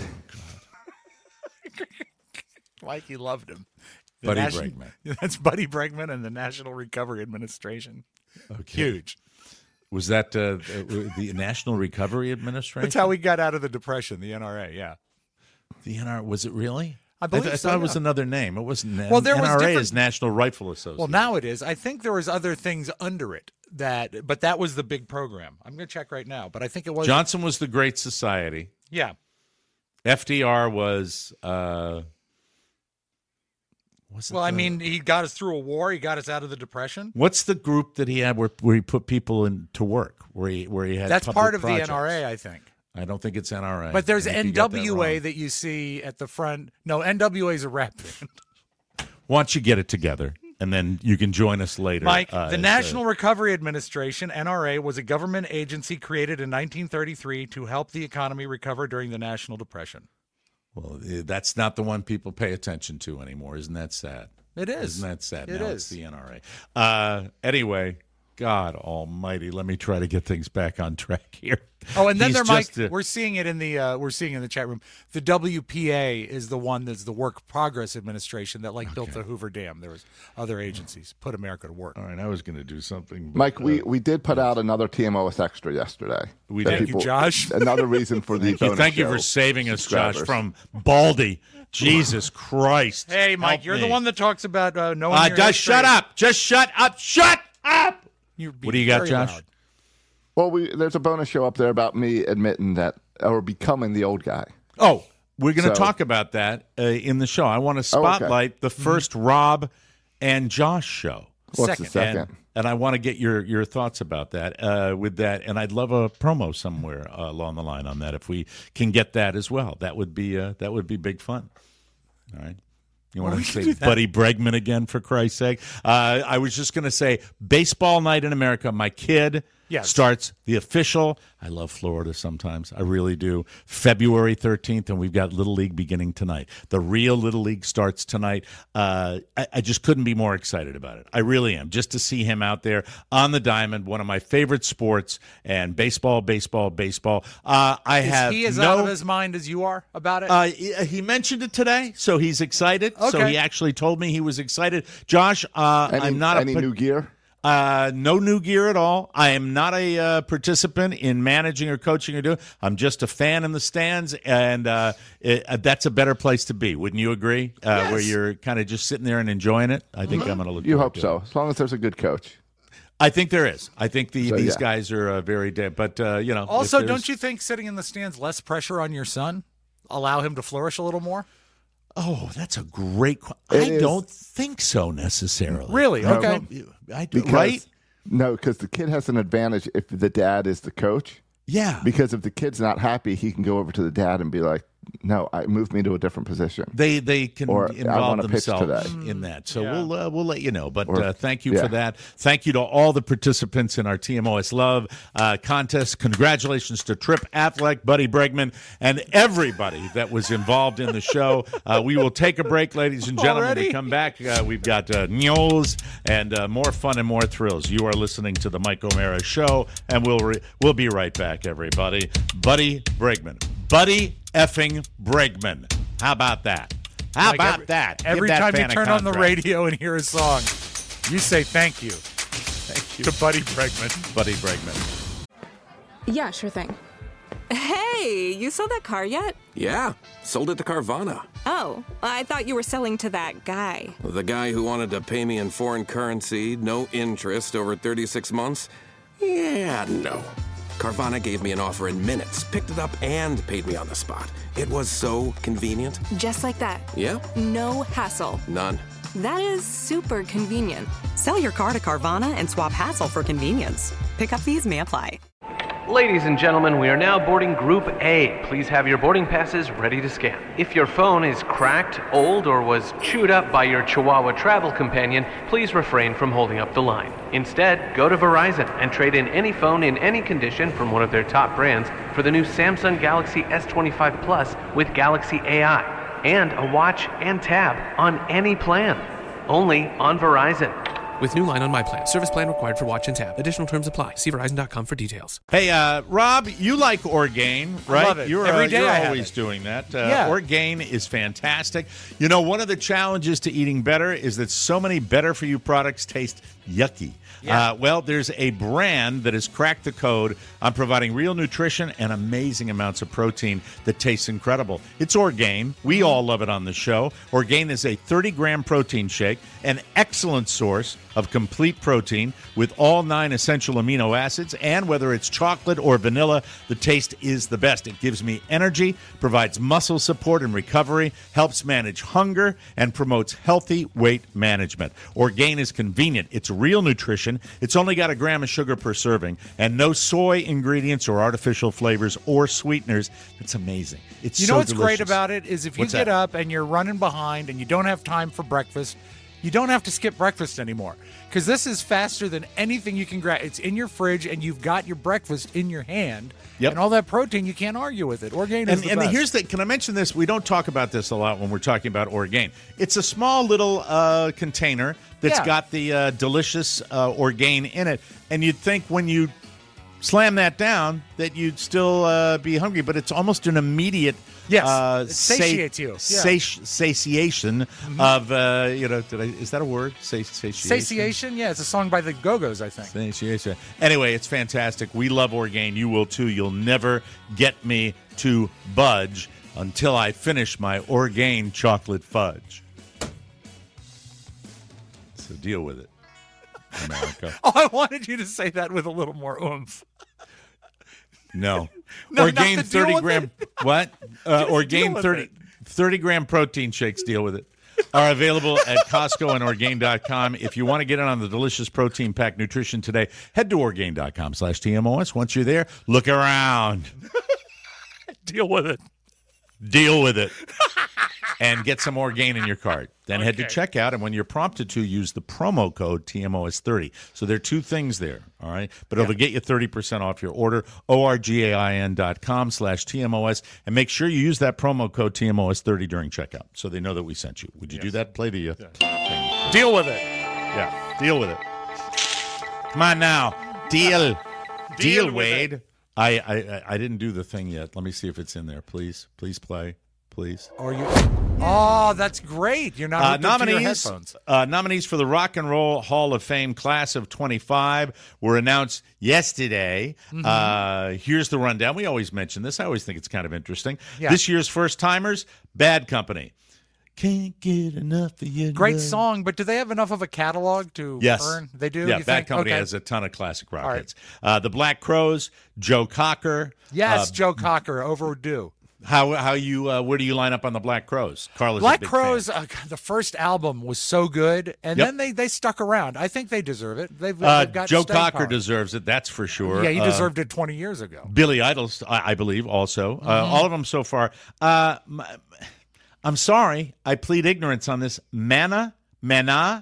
Like he loved him. Buddy Bregman. That's Buddy Bregman and the National Recovery Administration. Okay. Huge. Was that the National Recovery Administration? That's how we got out of the Depression, the NRA, yeah. The NRA, was it really? I believe I so, thought it was yeah. another name. It wasn't. Well, there was NRA different- is National Rifle Association. Well, now it is. I think there was other things under it, but that was the big program. I'm going to check right now, but I think it was. Johnson was the Great Society. Yeah. FDR was. I mean, he got us through a war. He got us out of the Depression. What's the group that he had where he put people in to work? Where he had. That's public part of projects? the NRA, I think. I don't think it's NRA. But there's I think you got that NWA wrong. that you see at the front. No, NWA is a rap band. Why don't you get it together, and then you can join us later. Mike, the National Recovery Administration, NRA, was a government agency created in 1933 to help the economy recover during the National Depression. Well, that's not the one people pay attention to anymore. Isn't that sad? It is. Isn't that sad? It Now is. it's the NRA. Anyway, God Almighty, let me try to get things back on track here. Oh, and then He's Mike, just, we're seeing it in the chat room. The WPA is the one that's the Work Progress Administration that built the Hoover Dam. There was other agencies put America to work. All right, I was going to do something. But, Mike, we did put out another TMOS Extra yesterday. We That did. Thank you, Josh. Another reason for the bonus Thank you show for saving us, Josh, subscribers. from Baldy Jesus Christ. Hey, Mike, you're the one that talks about knowing your just shut up. Just shut up. Shut up. What do you got, Josh? Loud. Well, there's a bonus show up there about me admitting that or becoming the old guy. Oh, we're going to talk about that in the show. I want to spotlight the first Rob and Josh show. What's the second? And I want to get your thoughts about that with that. And I'd love a promo somewhere along the line on that if we can get that as well. That would be big fun. All right. You want to say Buddy Bregman again, for Christ's sake? I was just going to say baseball night in America. My kid starts the official. I love Florida sometimes. I really do. February 13th, and we've got Little League beginning tonight. The real Little League starts tonight. I just couldn't be more excited about it. I really am. Just to see him out there on the diamond, one of my favorite sports, and baseball. Is he as out of his mind as you are about it? He mentioned it today, so he's excited. Okay. So he actually told me he was excited. Josh, I'm not any new gear? No new gear at all. I am not a participant in managing or coaching or doing. I'm just a fan in the stands, and that's a better place to be. Wouldn't you agree? Yes. Where you're kind of just sitting there and enjoying it. I think I'm going to look. You hope so, as long as there's a good coach. I think there is. I think these guys are very dead. But also, don't you think sitting in the stands less pressure on your son? Allow him to flourish a little more. Oh, that's a great question. I don't think so necessarily. Really? Okay. I do, right? No, because the kid has an advantage if the dad is the coach. Yeah. Because if the kid's not happy, he can go over to the dad and be like, no, move me to a different position. They can involve themselves in that. So we'll let you know. But thank you for that. Thank you to all the participants in our TMOS Love contest. Congratulations to Trip Affleck, Buddy Bregman, and everybody that was involved in the show. We will take a break, ladies and gentlemen. When we come back, we've got news and more fun and more thrills. You are listening to the Mike O'Mara Show, and we'll be right back, everybody. Buddy Bregman. Buddy effing Bregman. How about that? How about that? Every time you turn on the radio and hear a song, you say thank you. Thank you. To Buddy Bregman. Buddy Bregman. Yeah, sure thing. Hey, you sold that car yet? Yeah, sold it to Carvana. Oh, I thought you were selling to that guy. The guy who wanted to pay me in foreign currency, no interest, over 36 months? Yeah, no. Carvana gave me an offer in minutes, picked it up, and paid me on the spot. It was so convenient. Just like that. Yeah. No hassle. None. That is super convenient. Sell your car to Carvana and swap hassle for convenience. Pickup fees may apply. Ladies and gentlemen, we are now boarding Group A. Please have your boarding passes ready to scan. If your phone is cracked, old, or was chewed up by your Chihuahua travel companion, please refrain from holding up the line. Instead, go to Verizon and trade in any phone in any condition from one of their top brands for the new Samsung Galaxy S25 Plus with Galaxy AI and a watch and tab on any plan. Only on Verizon. With new line on My Plan. Service plan required for watch and tab. Additional terms apply. See Verizon.com for details. Hey, Rob, you like Orgain, right? I love it. You're always doing that. Orgain is fantastic. You know, one of the challenges to eating better is that so many better-for-you products taste yucky. Yeah. Well, there's a brand that has cracked the code on providing real nutrition and amazing amounts of protein that tastes incredible. It's Orgain. We all love it on the show. Orgain is a 30-gram protein shake, an excellent source of complete protein with all 9 essential amino acids, and whether it's chocolate or vanilla, the taste is the best. It gives me energy, provides muscle support and recovery, helps manage hunger, and promotes healthy weight management. Orgain is convenient. It's real nutrition. It's only got 1 gram of sugar per serving, and no soy ingredients or artificial flavors or sweeteners. It's amazing. It's so what's delicious. great about it is if you get up and you're running behind and you don't have time for breakfast, you don't have to skip breakfast anymore, because this is faster than anything you can grab. It's in your fridge, and you've got your breakfast in your hand. Yep. And all that protein, you can't argue with it. Orgain is the best. And here's can I mention this? We don't talk about this a lot when we're talking about Orgain. It's a small little container that's got the delicious Orgain in it, and you'd think when you slam that down that you'd still be hungry, but it's almost an immediate it satiates you. Satiation of is that a word? Satiation? Yeah, it's a song by the Go-Go's, I think. Satiation. Anyway, it's fantastic. We love Orgain. You will too. You'll never get me to budge. until I finish my Orgain chocolate fudge. So deal with it, America. Oh, I wanted you to say that with a little more oomph. No. No, Orgain not to deal 30 with gram. it. What? Orgain with 30 gram protein shakes, deal with it, are available at Costco and Orgain.com. If you want to get in on the delicious protein packed nutrition today, head to Orgain.com/TMOS. Once you're there, look around. Deal with it. Deal with it. And get some Orgain in your cart. Then head to checkout, and when you're prompted to, use the promo code TMOS30. So there are two things there, all right? But it'll get you 30% off your order, orgain.com/TMOS, and make sure you use that promo code TMOS30 during checkout so they know that we sent you. Would you do that? Play the thing. Deal with it. Yeah, deal with it. Come on now. Deal. Deal, Wade. I didn't do the thing yet. Let me see if it's in there. Please play. Please. Or you? Oh, that's great. You're not hooked up to your headphones. Nominees for the Rock and Roll Hall of Fame class of 25 were announced yesterday. Here's the rundown. We always mention this. I always think it's kind of interesting. Yeah. This year's first-timers, Bad Company. Can't get enough of you. Great song, but do they have enough of a catalog to earn? They do? Yeah, you Bad think? Company Okay. has a ton of classic rock hits. The Black Crowes, Joe Cocker. Yes, Joe Cocker, overdue. How you where do you line up on the Black Crowes? Carla's Black a big Crowes, fan. the first album was so good, and then they stuck around. I think they deserve it. They've got Joe staying Cocker power. deserves it, that's for sure. Yeah, he deserved it 20 years ago. Billy Idol, I believe, also. All of them so far. I'm sorry, I plead ignorance on this. Mana, M-A-N-A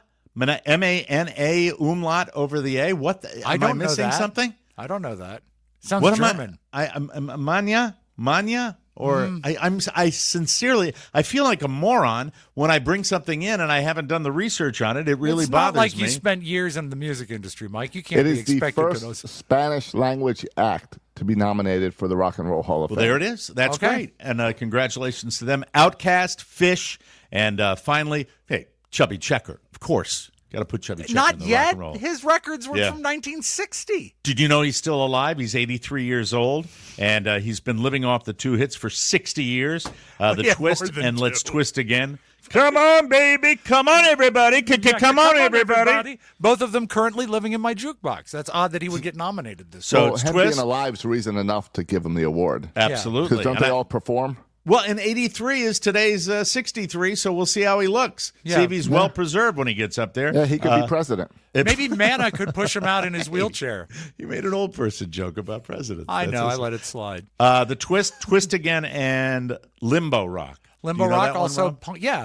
umlaut over the A. What? Am I missing something? I don't know that. Sounds What German. Manya? Or I sincerely, I feel like a moron when I bring something in and I haven't done the research on it. It really it's bothers not like me. you spent years in the music industry, Mike. You can't It be is the expected to know. first Spanish language act to be nominated for the Rock and Roll Hall of Fame. There it is. That's Okay. great. And congratulations to them. Outkast, Fish, and finally, hey, Chubby Checker, of course. Got to put Chubby Checker in Not the yet. rock and roll. His records were Yeah. from 1960. Did you know he's still alive? He's 83 years old, and he's been living off the two hits for 60 years. The Yeah, Twist more than and Let's two. Twist Again. Come on, baby. Come on, everybody. Come on, everybody. Both of them currently living in my jukebox. That's odd that he would get nominated this So year. Well, him Twist- being alive is reason enough to give him the award. Absolutely. Because don't And they I- all perform? Well, and 83 is today's 63, so we'll see how he looks. Yeah. See if he's well preserved when he gets up there. Yeah, he could be president. Maybe Mana could push him out in his wheelchair. You made an old person joke about presidents. I That's know. I awesome. let it slide. The Twist Again, and Limbo Rock. Limbo You know Rock that one, also, Rob?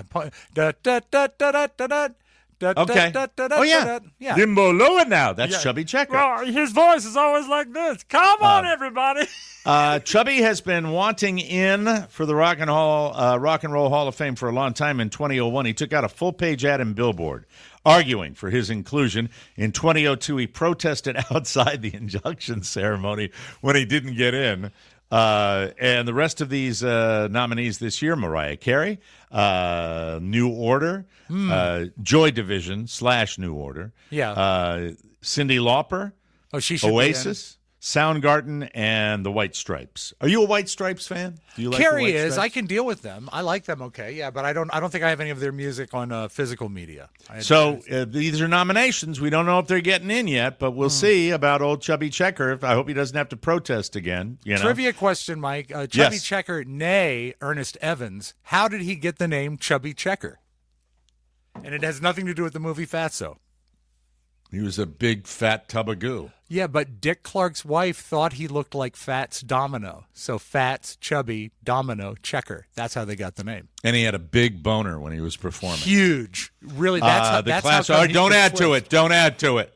Okay. Oh, yeah. Yeah. Limbo Lower now. That's Yeah. Chubby Checker. Oh, his voice is always like this. Come on, everybody. Chubby has been wanting in for the Rock and Roll Hall of Fame for a long time. In 2001, he took out a full-page ad in Billboard arguing for his inclusion. In 2002, he protested outside the induction ceremony when he didn't get in. And the rest of these nominees this year, Mariah Carey, New Order, Joy Division / New Order, Cyndi Lauper, she should be in. Oasis, Soundgarden, and the White Stripes. Are you a White Stripes fan? Do you like the Carrie White is. I Stripes? can deal with them. I like them. Okay, yeah, but I don't think I have any of their music on physical media. So these are nominations. We don't know if they're getting in yet, but we'll see about old Chubby Checker. I hope he doesn't have to protest again. You know? Trivia question, Mike. Chubby Yes. Checker, nay Ernest Evans. How did he get the name Chubby Checker? And it has nothing to do with the movie Fatso. He was a big fat tub of goo. Yeah, but Dick Clark's wife thought he looked like Fats Domino. So Fats, Chubby, Domino, Checker. That's how they got the name. And he had a big boner when he was performing. Huge. Really, that's how, the that's class. how come Oh, he don't could add to twist. it. Don't add to it.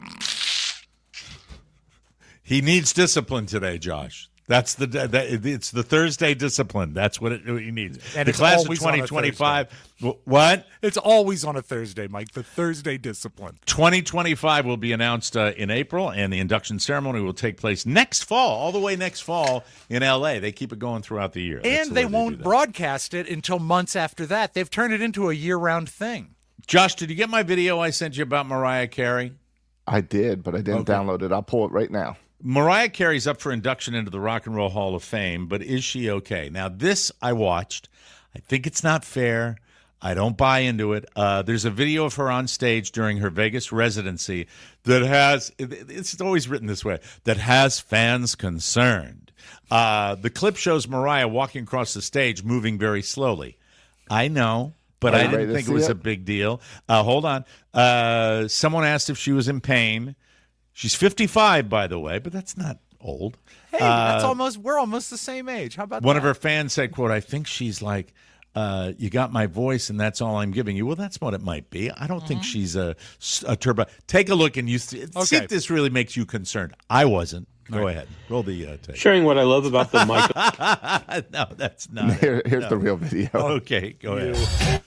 He needs discipline today, Josh. That's it's the Thursday discipline. That's what he needs. And the it's class of always on a 2025. What? It's always on a Thursday, Mike. The Thursday discipline. 2025 will be announced in April, and the induction ceremony will take place next fall, all the way next fall in L.A. They keep it going throughout the year. That's And the they way won't do that. broadcast it until months after that. They've turned it into a year-round thing. Josh, did you get my video I sent you about Mariah Carey? I did, but I didn't download it. I'll pull it right now. Mariah Carey's up for induction into the Rock and Roll Hall of Fame, but is she okay? Now, this I watched. I think it's not fair. I don't buy into it. There's a video of her on stage during her Vegas residency that has, it's always written this way, that has fans concerned. The clip shows Mariah walking across the stage, moving very slowly. I know, but I didn't think it was a big deal. Hold on. Someone asked if she was in pain. She's 55, by the way, but that's not old. Hey, we're almost the same age. How about one that? of her fans said, quote, I think she's like, you got my voice and that's all I'm giving you. Well, that's what it might be. I don't think she's a turbo. Take a look and see if this really makes you concerned. I wasn't. Go ahead. Roll the tape. Sharing what I love about the Michael. No, that's not Here's the real video. Okay, go ahead.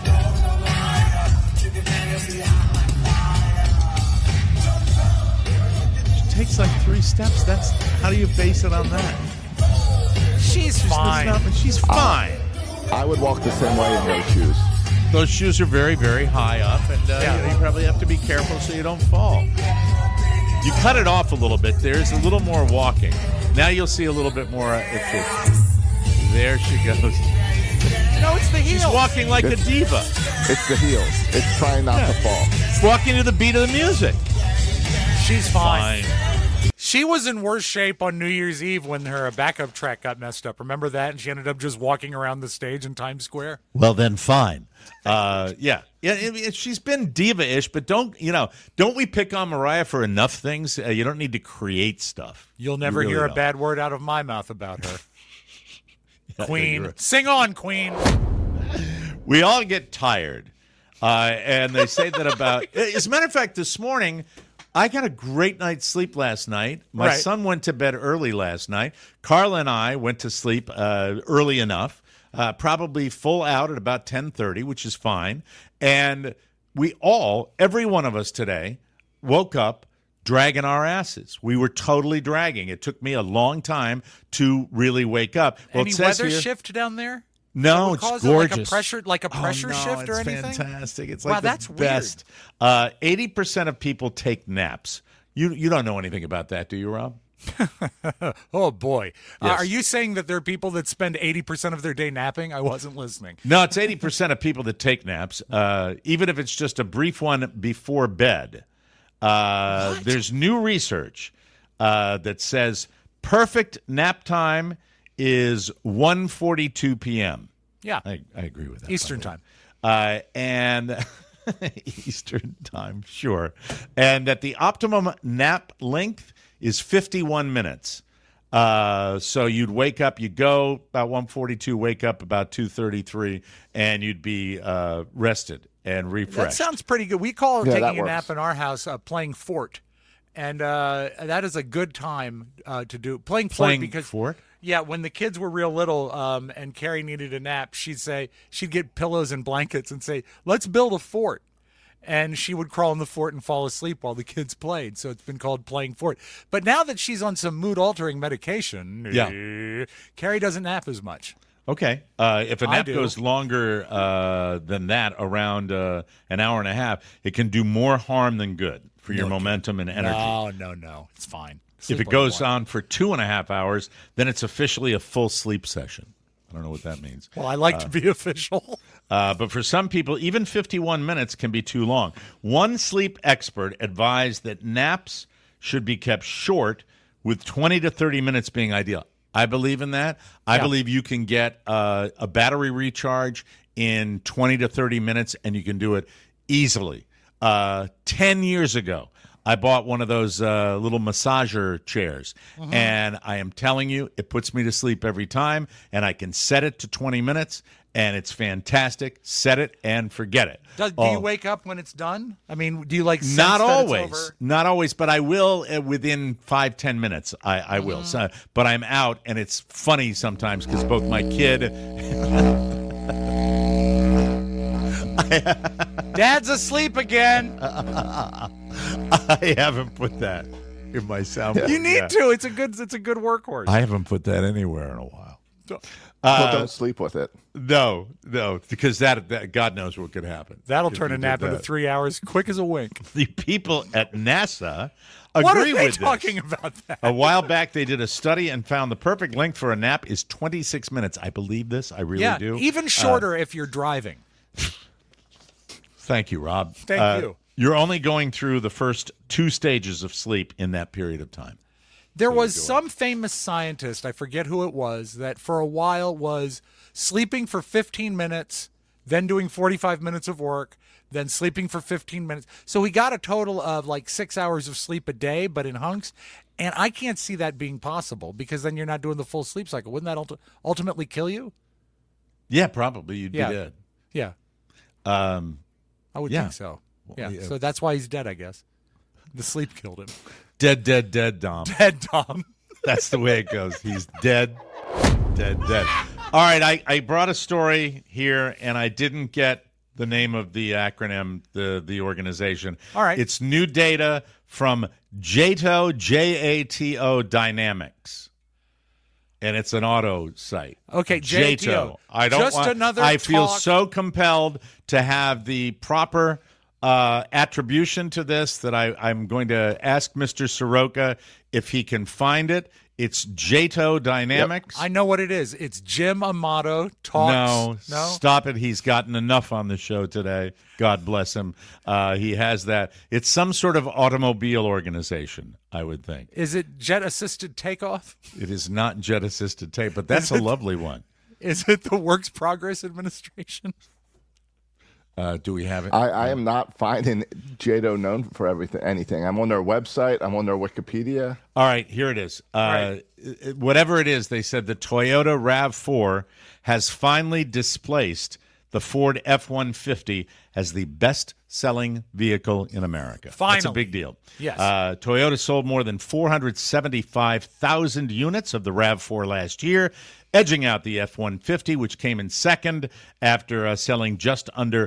Takes like 3 steps. That's how do you base it on that? She's fine. She's fine. I would walk the same way in those shoes. Those shoes are very, very high up, and you probably have to be careful so you don't fall. You cut it off a little bit. There's a little more walking. Now you'll see a little bit more. There she goes. No, it's the heels. She's walking like a diva. It's the heels. It's trying not to fall. She's walking to the beat of the music. She's fine. She was in worse shape on New Year's Eve when her backup track got messed up. Remember that? And she ended up just walking around the stage in Times Square. Well, then fine. Yeah. She's been diva-ish, but don't we pick on Mariah for enough things? You don't need to create stuff. You'll never hear a bad word out of my mouth about her. Queen. Sing on, Queen. We all get tired. And they say that about... As a matter of fact, this morning... I got a great night's sleep last night. My son went to bed early last night. Carla and I went to sleep early enough, probably full out at about 10:30, which is fine. And every one of us today, woke up dragging our asses. We were totally dragging. It took me a long time to really wake up. Well, Any weather shift down there? No, it's gorgeous. Like a pressure shift or anything? It's fantastic. It's like the best. 80% of people take naps. You don't know anything about that, do you, Rob? Oh, boy. Yes. Are you saying that there are people that spend 80% of their day napping? I wasn't listening. No, it's 80% of people that take naps, even if it's just a brief one before bed. There's new research that says perfect nap time is 1:42 p.m. Yeah. I agree with that. Eastern time. And Eastern time, sure. And that the optimum nap length is 51 minutes. So you'd wake up, you go about 1:42, wake up about 2:33, and you'd be rested and refreshed. That sounds pretty good. We call taking a nap in our house playing Fort. And that is a good time to do. Playing Fort? Yeah, when the kids were real little and Carrie needed a nap, she'd get pillows and blankets and say, let's build a fort. And she would crawl in the fort and fall asleep while the kids played. So it's been called playing Fort. But now that she's on some mood-altering medication, Carrie doesn't nap as much. Okay. If a nap goes longer than that, around an hour and a half, it can do more harm than good for your momentum and energy. No. It's fine. If it goes on for 2.5 hours, then it's officially a full sleep session. I don't know what that means. Well, I like to be official. But for some people, even 51 minutes can be too long. One sleep expert advised that naps should be kept short, with 20 to 30 minutes being ideal. I believe in that. I believe you can get a battery recharge in 20 to 30 minutes, and you can do it easily. 10 years ago, I bought one of those little massager chairs, and I am telling you, it puts me to sleep every time, and I can set it to 20 minutes, and it's fantastic. Set it and forget it. Do you wake up when it's done? I mean, do you sense not always, that it's over? Not always, but I will within 5-10 minutes. I will. So, but I'm out, and it's funny sometimes because both my kid. Dad's asleep again. I haven't put that in my soundboard. You need to. It's a good workhorse. I haven't put that anywhere in a while. Don't sleep with it. No, because that God knows what could happen. That'll turn a nap into 3 hours quick as a wink. The people at NASA What agree are they with talking this. about that? A while back, they did a study and found the perfect length for a nap is 26 minutes. I believe this. I really do. Even shorter if you're driving. Thank you, Rob. Thank you. You're only going through the first 2 stages of sleep in that period of time. There was some famous scientist, I forget who it was, that for a while was sleeping for 15 minutes, then doing 45 minutes of work, then sleeping for 15 minutes. So he got a total of like 6 hours of sleep a day, but in hunks. And I can't see that being possible because then you're not doing the full sleep cycle. Wouldn't that ultimately kill you? Yeah, probably. You'd be dead. Yeah. I would think so. Yeah. So that's why he's dead, I guess. The sleep killed him. Dead, Dom. Dead Dom. That's the way it goes. He's dead. All right, I brought a story here, and I didn't get the name of the acronym, the organization. All right. It's new data from JATO, J-A-T-O Dynamics. And it's an auto site. Okay, JATO. I feel so compelled to have the proper attribution to this that I'm going to ask Mr. Soroka if he can find it. It's JATO Dynamics. Yep. I know what it is. It's Jim Amato talks. No, stop it. He's gotten enough on the show today. God bless him. He has that. It's some sort of automobile organization, I would think. Is it jet-assisted takeoff? It is not jet-assisted takeoff, but that's a lovely one. Is it the Works Progress Administration? Do we have it? I am not finding JATO known for anything. I'm on their website. I'm on their Wikipedia. All right, here it is. Whatever it is, they said the Toyota RAV4 has finally displaced the Ford F-150 as the best-selling vehicle in America. Finally. That's a big deal. Yes. Toyota sold more than 475,000 units of the RAV4 last year, edging out the F-150, which came in second after selling just under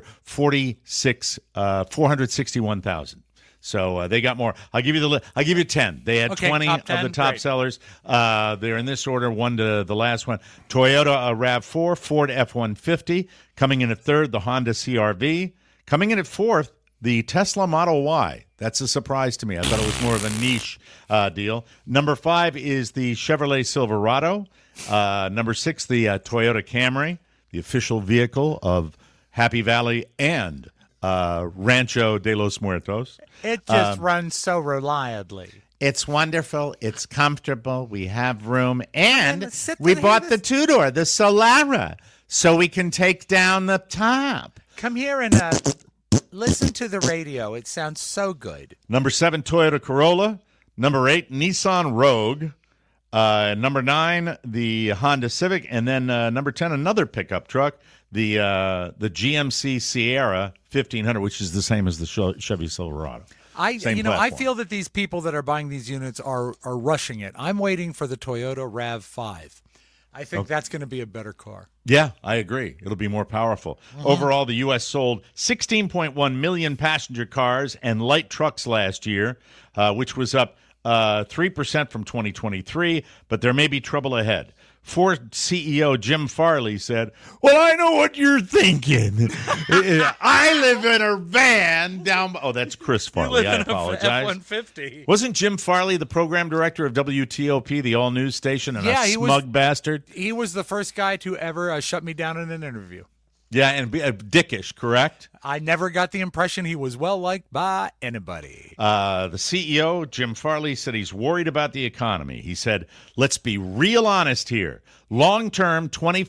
461,000. So they got more. I'll give you 10. They had 20 of the top sellers. They're in this order, one to the last one. Toyota RAV4, Ford F-150. Coming in at third, the Honda CR-V. Coming in at fourth, the Tesla Model Y. That's a surprise to me. I thought it was more of a niche deal. Number 5 is the Chevrolet Silverado. Number 6, the Toyota Camry, the official vehicle of Happy Valley and Rancho de los Muertos. It just runs so reliably. It's wonderful. It's comfortable. We have room. And we bought the two-door, the Solara, so we can take down the top. Come here and listen to the radio. It sounds so good. Number 7, Toyota Corolla. Number 8, Nissan Rogue. Number 9, the Honda Civic. And then number 10, another pickup truck, the GMC Sierra 1500, which is the same as the Chevy Silverado. I feel that these people that are buying these units are rushing it. I'm waiting for the Toyota RAV5. I think that's going to be a better car. Yeah, I agree. It'll be more powerful. Mm-hmm. Overall, the U.S. sold 16.1 million passenger cars and light trucks last year, which was up 3% from 2023, but there may be trouble ahead. Ford CEO Jim Farley said, "Well, I know what you're thinking. I live in a van down." Oh, that's Chris Farley. I apologize. F-150. Wasn't Jim Farley the program director of WTOP, the all-news station, and a smug bastard? He was the first guy to ever shut me down in an interview. Yeah, and dickish, correct? I never got the impression he was well-liked by anybody. The CEO, Jim Farley, said he's worried about the economy. He said, let's be real honest here. Long-term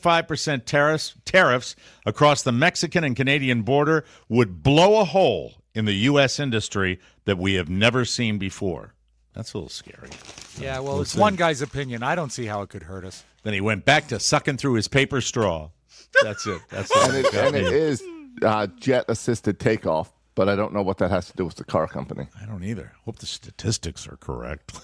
25% tariffs across the Mexican and Canadian border would blow a hole in the U.S. industry that we have never seen before. That's a little scary. Yeah, well, it's one guy's opinion. I don't see how it could hurt us. Then he went back to sucking through his paper straw. That's it. And it is jet-assisted takeoff, but I don't know what that has to do with the car company. I don't either. Hope the statistics are correct.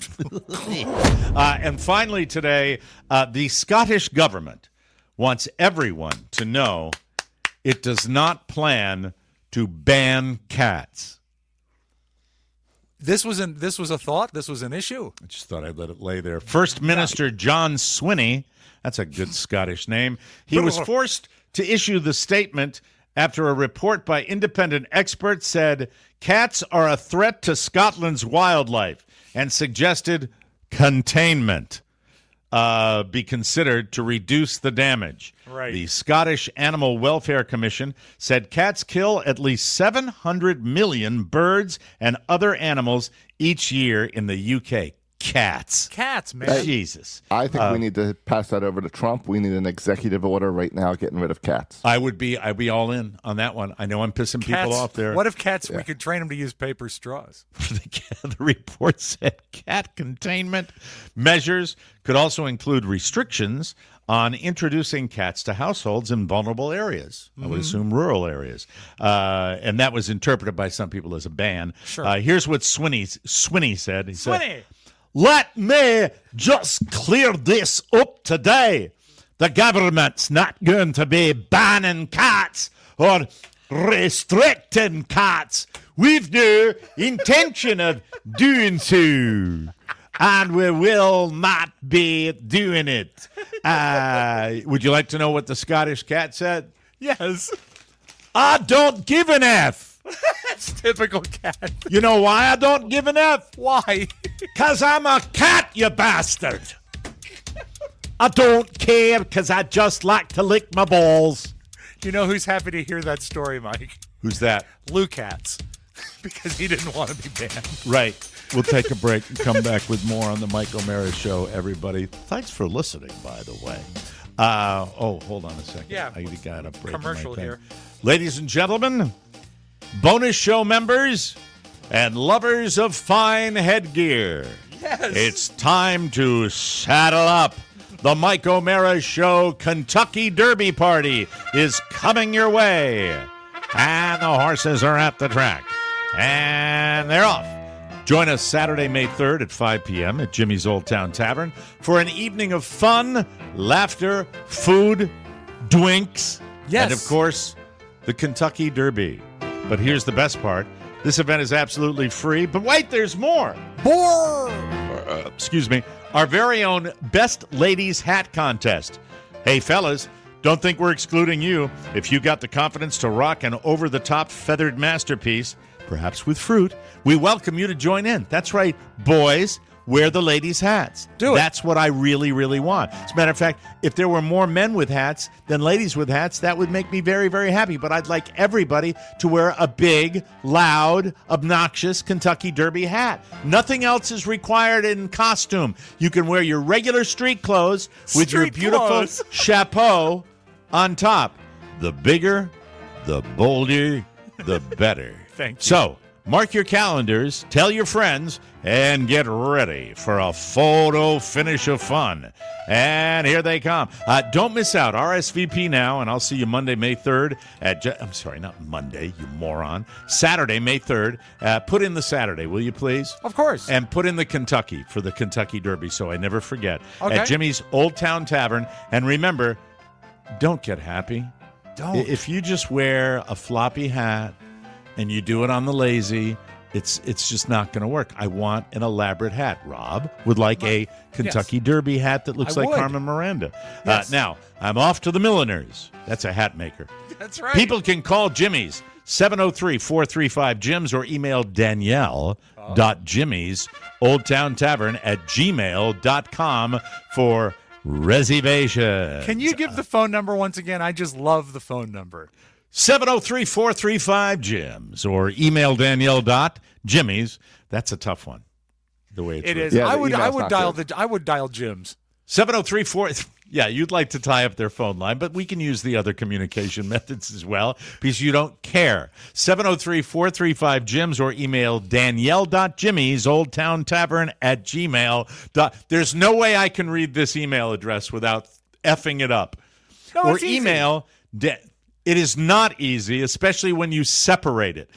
And finally today, the Scottish government wants everyone to know it does not plan to ban cats. This was a thought. This was an issue. I just thought I'd let it lay there. First Minister John Swinney, that's a good Scottish name. He was forced to issue the statement after a report by independent experts said cats are a threat to Scotland's wildlife and suggested containment be considered to reduce the damage. Right. The Scottish Animal Welfare Commission said cats kill at least 700 million birds and other animals each year in the UK. Cats, man. Jesus. I think we need to pass that over to Trump. We need an executive order right now getting rid of cats. I'd be all in on that one. I know I'm pissing people off there. What if cats, we could train them to use paper straws? The report said cat containment measures could also include restrictions on introducing cats to households in vulnerable areas. I would assume rural areas. And that was interpreted by some people as a ban. Sure. Here's what Swinney said. He said, "Let me just clear this up today. The government's not going to be banning cats or restricting cats. We've no intention of doing so. And we will not be doing it." Would you like to know what the Scottish cat said? Yes. I don't give an F. That's typical cat. You know why I don't give an F? Why? Because I'm a cat, you bastard. I don't care because I just like to lick my balls. You know who's happy to hear that story, Mike? Who's that? Lou Katz. Because he didn't want to be banned. Right. We'll take a break and come back with more on the Mike O'Mara Show, everybody. Thanks for listening, by the way. Hold on a second. Yeah. I got a break. Commercial here. Ladies and gentlemen, bonus show members and lovers of fine headgear. Yes. It's time to saddle up. The Mike O'Mara Show Kentucky Derby Party is coming your way. And the horses are at the track. And they're off. Join us Saturday, May 3rd at 5 p.m. at Jimmy's Old Town Tavern for an evening of fun, laughter, food, drinks, yes, and, of course, the Kentucky Derby. But here's the best part. This event is absolutely free. But wait, there's more. Excuse me. Our very own Best Ladies Hat Contest. Hey, fellas, don't think we're excluding you. If you got the confidence to rock an over-the-top feathered masterpiece, perhaps with fruit, we welcome you to join in. That's right, boys. Wear the ladies' hats. Do it. That's what I really, really want. As a matter of fact, if there were more men with hats than ladies with hats, that would make me very, very happy. But I'd like everybody to wear a big, loud, obnoxious Kentucky Derby hat. Nothing else is required in costume. You can wear your regular street clothes with your beautiful chapeau on top. The bigger, the bolder, the better. Thank you. So, mark your calendars, tell your friends, and get ready for a photo finish of fun. And here they come. Don't miss out. RSVP now, and I'll see you Monday, May 3rd. I'm sorry, not Monday, you moron. Saturday, May 3rd. Put in the Saturday, will you please? Of course. And put in the Kentucky for the Kentucky Derby so I never forget. Okay. At Jimmy's Old Town Tavern. And remember, don't get happy. Don't. If you just wear a floppy hat and you do it on the lazy, it's just not going to work. I want an elaborate hat. Rob would like a Kentucky Derby hat that looks like Carmen Miranda. Yes. Now, I'm off to the Milliners. That's a hat maker. That's right. People can call Jimmy's 703-435-JIMS or email Danielle.Jimmy'sOldTownTavern@gmail.com for reservation. Can you give the phone number once again? I just love the phone number. 703-435-JIMS or email Danielle.Jimmy's. That's a tough one. The way it's it written. is. Yeah, I would dial good. I would dial Jim's. 703-4. Yeah, you'd like to tie up their phone line, but we can use the other communication methods as well because you don't care. 703-435-JIMS or email Danielle.Jimmy's@gmail.com. There's no way I can read this email address without effing it up. No, or it's easy. email. It is not easy, especially when you separate it.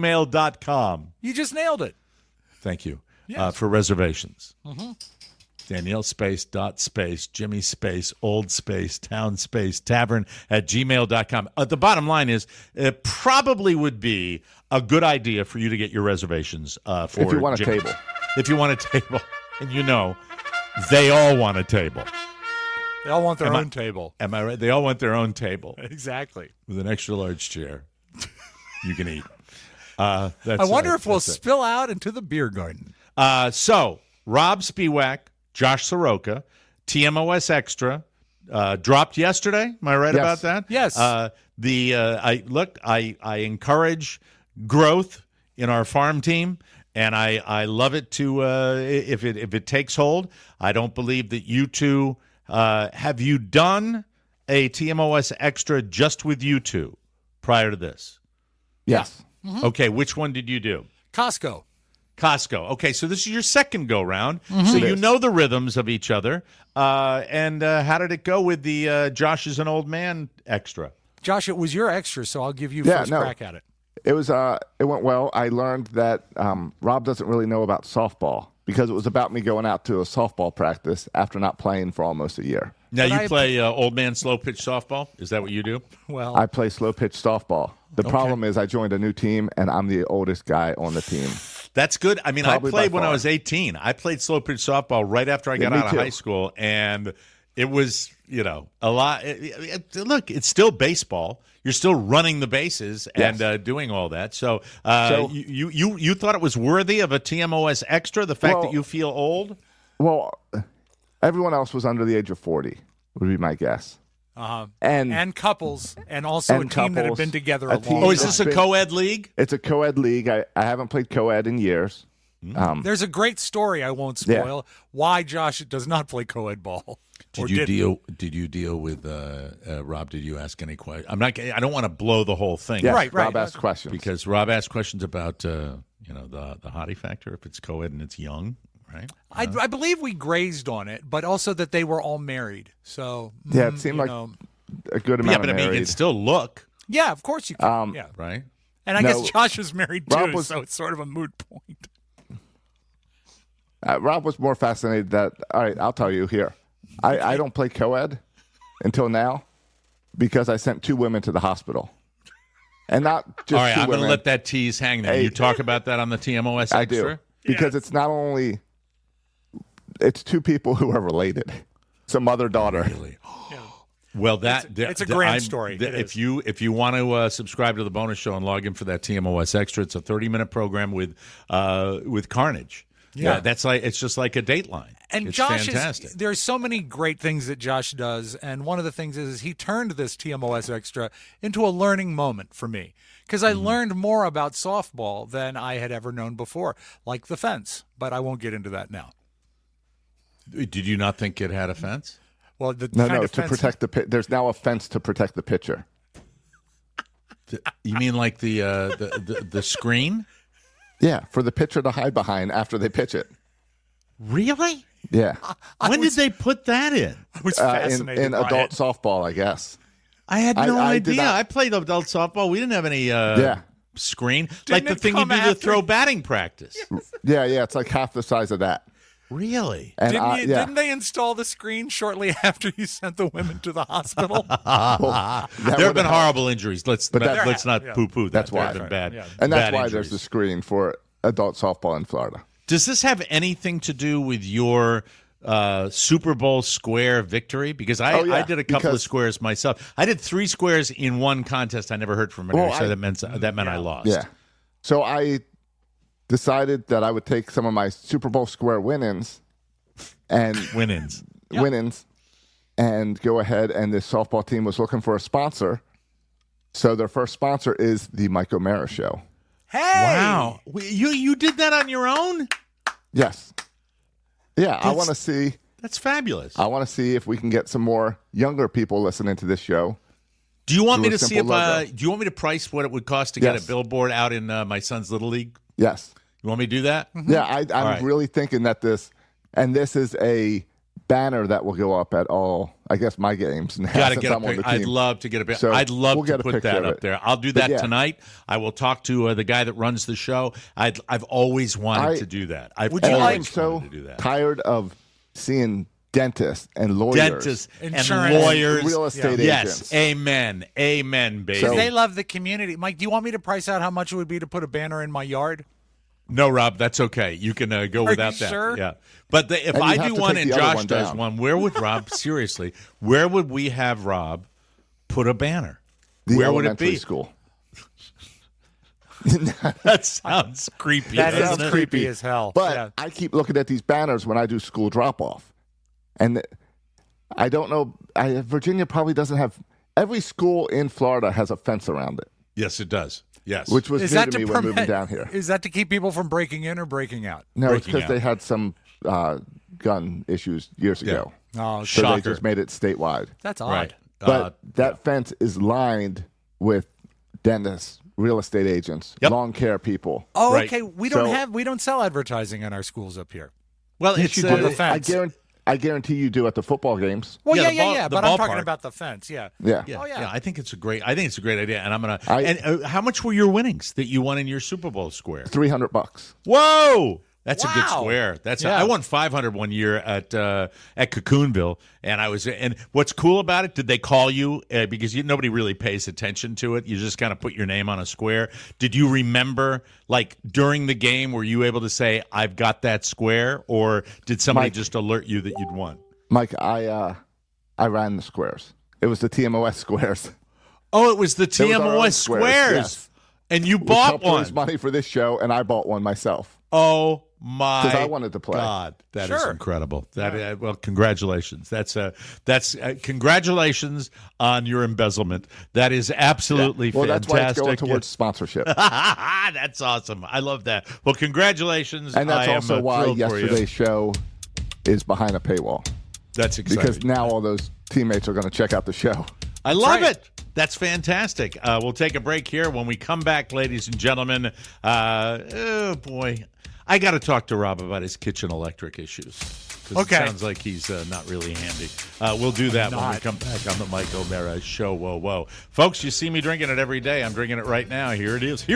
Danielle.Jimmy'sOldTownTavern@gmail.com. You just nailed it. Thank you Yes. for reservations. Mm-hmm. Danielle space dot space Jimmy space old space town space tavern at gmail.com. The bottom line is it probably would be a good idea for you to get your reservations for if you want a Jimmy. table. If you want a table. And they all want a table. They all want their own table. Am I right? They all want their own table. Exactly. With an extra large chair. You can eat. I wonder if we'll spill out into the beer garden. So, Rob Spiewak, Josh Soroka, TMOS Extra, dropped yesterday. Am I right about that? Yes. I encourage growth in our farm team, and I love it to if it takes hold. I don't believe that you two have you done a TMOS Extra just with you two prior to this? Yes. Mm-hmm. Okay, which one did you do? Costco. Okay, so this is your second go-round, so you know the rhythms of each other. And how did it go with the Josh is an old man extra? Josh, it was your extra, so I'll give you first crack at it. It was. It went well. I learned that Rob doesn't really know about softball because it was about me going out to a softball practice after not playing for almost a year. Now, you play old man slow pitch softball? Is that what you do? Well, I play slow pitch softball. The problem is I joined a new team, and I'm the oldest guy on the team. That's good. I mean, Probably I played when by I far. was 18. I played slow pitch softball right after I got me out of too. high school, and it was, a lot. Look, it's still baseball. You're still running the bases and doing all that. So, you thought it was worthy of a TMOS Extra, the fact that you feel old? Well, everyone else was under the age of 40, would be my guess. And couples, and also a team that have been together a long time. Oh, is this a co-ed league? It's a co-ed league. I haven't played co-ed in years. There's a great story I won't spoil why Josh does not play co-ed ball. Did you deal with Rob? Did you ask any questions? I don't want to blow the whole thing. Yes, right. Rob asked questions because Rob asked questions about the hottie factor if it's co-ed and it's young, right? I believe we grazed on it, but also that they were all married. So it seemed like a good amount. Yeah, but I mean, you can still look. Yeah, of course you can. Right. And I guess Josh was married too, so it's sort of a moot point. Rob was more fascinated that. All right, I'll tell you here. I don't play co-ed until now because I sent 2 women to the hospital. And not just all right, 2 I'm women. going to let that tease hang there. Hey, you talk about that on the TMOS Extra? I do. Because it's not only – it's 2 people who are related. It's a mother-daughter. Really? Well, it's a grand story. If you want to subscribe to the bonus show and log in for that TMOS Extra, it's a 30-minute program with Carnage. Yeah, it's just like a Dateline. And it's Josh fantastic. There's so many great things that Josh does, and one of the things is he turned this TMOS Extra into a learning moment for me because I learned more about softball than I had ever known before, like the fence. But I won't get into that now. Did you not think it had a fence? Well, no, to protect the there's now a fence to protect the pitcher. You mean like the screen? Yeah, for the pitcher to hide behind after they pitch it. Really? Yeah. When did they put that in? I was fascinated in by adult it. softball, I guess. I had no idea. not- I played adult softball. We didn't have any screen. Didn't like the it thing you come do to after? throw batting practice. Yeah, it's like half the size of that. Really? And Didn't they install the screen shortly after you sent the women to the hospital? There have been horrible injuries. Let's not poo-poo that. That's why. There have been bad, and that's bad why injuries. there's the screen for adult softball in Florida. Does this have anything to do with your Super Bowl square victory? Because I did a couple of squares myself. I did 3 squares in one contest. I never heard from anyone, so that meant I lost. Yeah. So I decided that I would take some of my Super Bowl square win-ins and win-ins and go ahead, and this softball team was looking for a sponsor. So their first sponsor is the Mike O'Mara Show. Hey! Wow. You did that on your own? Yes. Yeah, I want to see. That's fabulous. I want to see if we can get some more younger people listening to this show. Do you want me to simple see if logo. do you want me to price what it would cost to get a billboard out in my son's little league? Yes. You want me to do that? Yeah, I'm really thinking that this is a banner that will go up at all, I guess, my games. Got to get a picture. I'd love to get a picture. I'd love to put that up there. I'll do that tonight. I will talk to the guy that runs the show. I've always wanted to do that. I've always wanted to do that. Tired of seeing dentists and lawyers. And lawyers. Real estate agents. Yes, amen, baby. So, they love the community. Mike, do you want me to price out how much it would be to put a banner in my yard? No, Rob, that's okay. You can go without that. Sure? Yeah, but if I do one and Josh does one, where would Rob? Seriously, where would we have Rob put a banner? Where would it be? School. That sounds creepy. That is creepy as hell. But I keep looking at these banners when I do school drop-off. And I don't know, Virginia probably doesn't have, every school in Florida has a fence around it. Yes, it does. Yes. Which was new to me when moving down here. Is that to keep people from breaking in or breaking out? No, it's because they had some gun issues years ago. Oh, so shocker. they just made it statewide. That's odd. Right. But that fence is lined with dentists, real estate agents, lawn care people. Oh, okay. We don't sell advertising in our schools up here. Well, it's on the fence. I guarantee you do at the football games. Well, yeah. But I'm talking about the fence. Yeah. Yeah. Oh, yeah. I think it's a great idea. And I'm gonna. And how much were your winnings that you won in your Super Bowl square? $300. Whoa. That's a good square. Yeah. I won 500 one year at Cocoonville, and what's cool about it? Did they call you because nobody really pays attention to it? You just kind of put your name on a square. Did you remember, like during the game, were you able to say, "I've got that square," or did somebody just alert you that you'd won? Mike, I ran the squares. It was the TMOS squares. Oh, it was the TMOS squares, yes. And you bought one. Raise money for this show, and I bought one myself. Oh. Because I wanted to play. God, that is incredible. Well, congratulations. That's congratulations on your embezzlement. That is absolutely fantastic. That's why it's going towards sponsorship. That's awesome. I love that. Well, congratulations. And that's also why yesterday's show is behind a paywall. That's exciting. Because now all those teammates are going to check out the show. I love it. That's fantastic. We'll take a break here. When we come back, ladies and gentlemen, oh boy, I got to talk to Rob about his kitchen electric issues. Okay. It sounds like he's not really handy. We'll do that when we come back on the Mike O'Mara Show. Whoa. Folks, you see me drinking it every day. I'm drinking it right now. Here it is.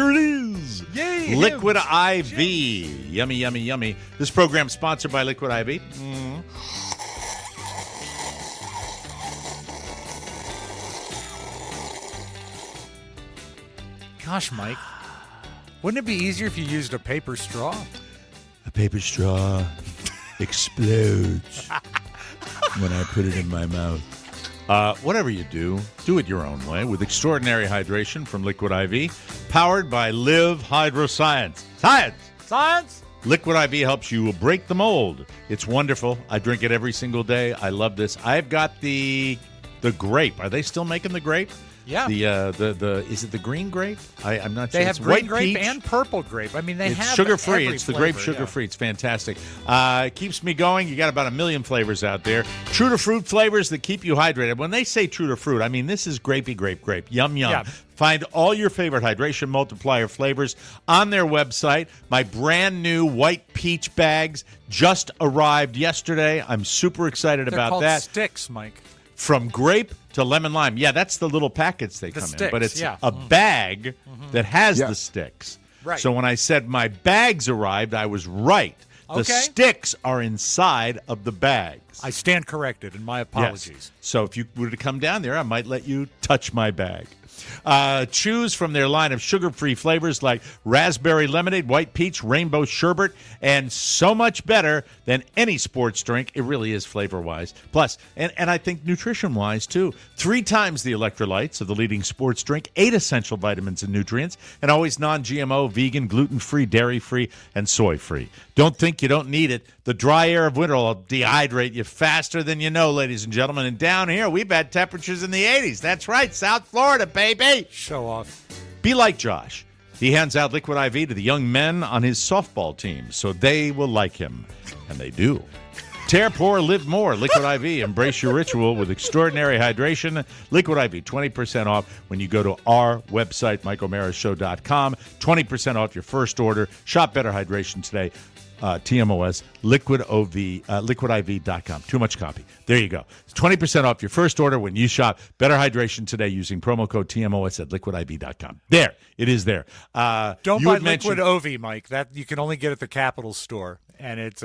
Yay! Liquid IV. Yummy, yummy, yummy. This program sponsored by Liquid IV. Mm-hmm. Gosh, Mike, wouldn't it be easier if you used a paper straw? A paper straw explodes when I put it in my mouth. Whatever you do it your own way with extraordinary hydration from Liquid IV, powered by Live Hydroscience. Science! Liquid IV helps you break the mold. It's wonderful. I drink it every single day. I love this. I've got the grape. Are they still making the grape? Yeah. The is it the green grape? I'm not sure. They have it's green white grape peach. And purple grape. I mean, it's have sugar-free. every It's the flavor, grape sugar-free. It's fantastic. It keeps me going. You got about 1 million flavors out there. True to fruit flavors that keep you hydrated. When they say true to fruit, I mean this is grapey grape. Yum, yum. Yeah. Find all your favorite hydration multiplier flavors on their website. My brand new white peach bags just arrived yesterday. I'm super excited They're about called that. Sticks, Mike. From grape to lemon lime. Yeah, that's the little packets they come in. But it's a bag that has the sticks. Right. So when I said my bags arrived, I was right. The sticks are inside of the bags. I stand corrected, and my apologies. Yes. So if you were to come down there, I might let you touch my bag. Choose from their line of sugar-free flavors like raspberry lemonade, white peach, rainbow sherbet, and so much better than any sports drink. It really is flavor-wise. Plus, and I think nutrition-wise, too. 3 times the electrolytes of the leading sports drink, 8 essential vitamins and nutrients, and always non-GMO, vegan, gluten-free, dairy-free, and soy-free. Don't think you don't need it. The dry air of winter will dehydrate you faster than you know, ladies and gentlemen. And down here, we've had temperatures in the 80s. That's right, South Florida, baby. Show off. Be like Josh. He hands out Liquid IV to the young men on his softball team, so they will like him. And they do. Tear, pour, live more. Liquid IV. Embrace your ritual with extraordinary hydration. Liquid IV, 20% off when you go to our website, MikeO'MaraShow.com. 20% off your first order. Shop better hydration today. TMOS, liquidiv.com. Too much coffee. There you go. It's 20% off your first order when you shop Better Hydration today using promo code TMOS at liquidiv.com. There. It is there. Don't buy Liquid OV, Mike. That you can only get at the Capitol store, and it's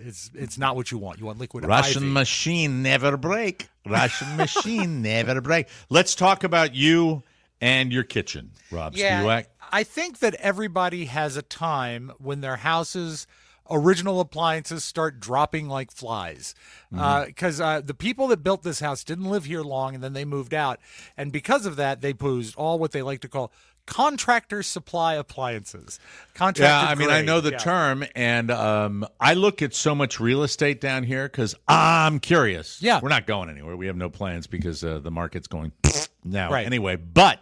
not what you want. You want Liquid Russian IV. machine never break. Russian machine never break. Let's talk about you and your kitchen, Rob Spiewak. I think that everybody has a time when their house's original appliances start dropping like flies. Because the people that built this house didn't live here long, and then they moved out. And because of that, they used all what they like to call contractor supply appliances. I know the term, and I look at so much real estate down here because I'm curious. Yeah. We're not going anywhere. We have no plans because the market's going now. Right. Anyway, but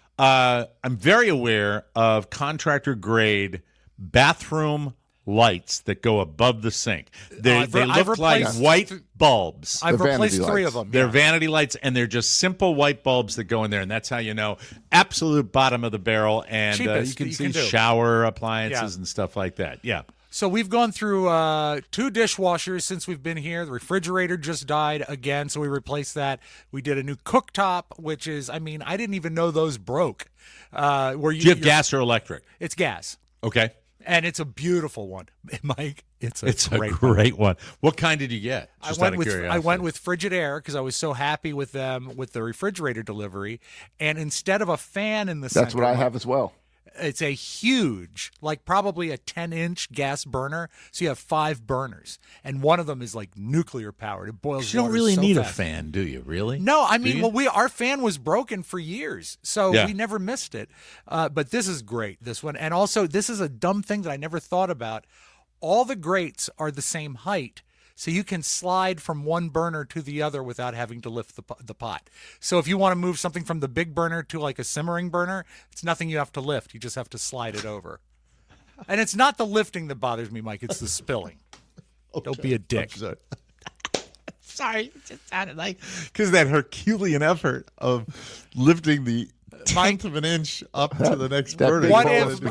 I'm very aware of contractor-grade bathroom lights that go above the sink. They look like white bulbs. I've replaced 3 of them. They're vanity lights, and they're just simple white bulbs that go in there, and that's how you know absolute bottom of the barrel. And you can see shower appliances and stuff like that. Yeah. So we've gone through 2 dishwashers since we've been here. The refrigerator just died again, so we replaced that. We did a new cooktop, which is, I didn't even know those broke. Do you have gas or electric? It's gas. Okay. And it's a beautiful one, Mike. It's a great one. What kind did you get? I went with Frigidaire because I was so happy with them with the refrigerator delivery. And instead of a fan in the center, that's what I have as well. It's a huge, like probably a 10-inch gas burner. So you have 5 burners, and one of them is like nuclear powered. It boils. You don't really so need fast. a fan, do you? Really? No, our fan was broken for years, so we never missed it. But this is great. This one, and also this is a dumb thing that I never thought about. All the grates are the same height. So you can slide from one burner to the other without having to lift the pot. So if you want to move something from the big burner to like a simmering burner, it's nothing you have to lift. You just have to slide it over. And it's not the lifting that bothers me, Mike. It's the spilling. Okay. Don't be a dick. Sorry, it just sounded like because that Herculean effort of lifting the tenth of an inch up to the next burner. What if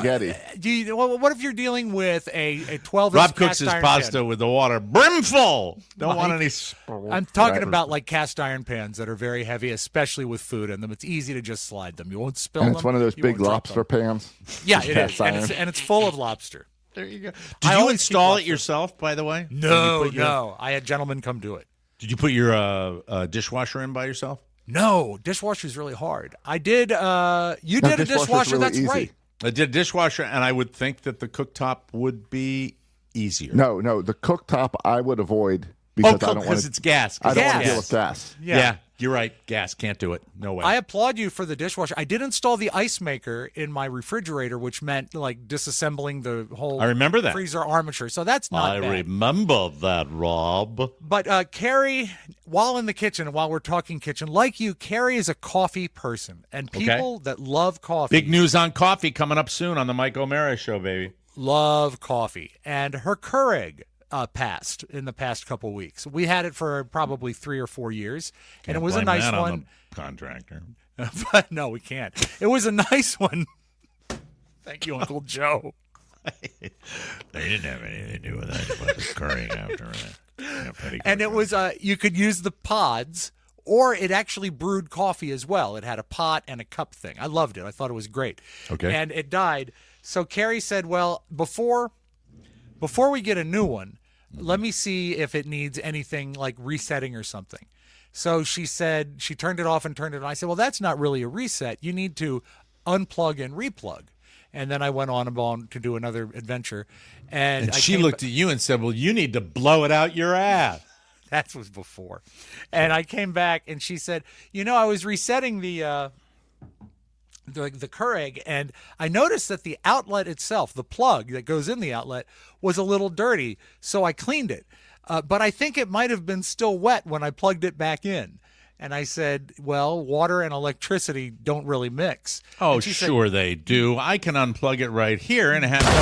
you're dealing with a 12-inch Rob cooks his pasta pan with the water brimful. Don't want any. I'm talking about like cast iron pans that are very heavy, especially with food in them. It's easy to just slide them. You won't spill them. It's one of those big lobster pans. Yeah, it is, and it's full of lobster. There you go. Did you install it yourself, by the way? No. I had gentlemen come do it. Did you put your dishwasher in by yourself? No, dishwasher is really hard. I did. You did a dishwasher. Really that's easy. right. I did a dishwasher, and I would think that the cooktop would be easier. No, the cooktop I would avoid because I don't want because it's gas. I don't want to deal with gas. Yeah, you're right. Gas can't do it. No way. I applaud you for the dishwasher. I did install the ice maker in my refrigerator, which meant like disassembling the whole. I remember that freezer armature. So that's not bad. I remember that, Rob. But Carrie, while in the kitchen, while we're talking kitchen, like you, Carrie is a coffee person, and people that love coffee. Big news on coffee coming up soon on the Mike O'Mara Show, baby. Love coffee, and her Keurig passed in the past couple weeks. We had it for probably 3 or 4 years, and it was a nice one. On the contractor, but no, we can't. It was a nice one. Thank you, Uncle Joe. They didn't have anything to do with that. But Keurig after that. And it was you could use the pods, or it actually brewed coffee as well. It had a pot and a cup thing. I loved it. I thought it was great. Okay. And it died. So Carrie said, well, before we get a new one, let me see if it needs anything like resetting or something. So she said she turned it off and turned it on. I said, well, that's not really a reset. You need to unplug and replug. And then I went on to do another adventure. And she looked at you and said, well, you need to blow it out your ass. That was before. And I came back and she said, I was resetting the Keurig, and I noticed that the outlet itself, the plug that goes in the outlet, was a little dirty, so I cleaned it. But I think it might have been still wet when I plugged it back in. And I said, well, water and electricity don't really mix. Oh, sure they do. I can unplug it right here and have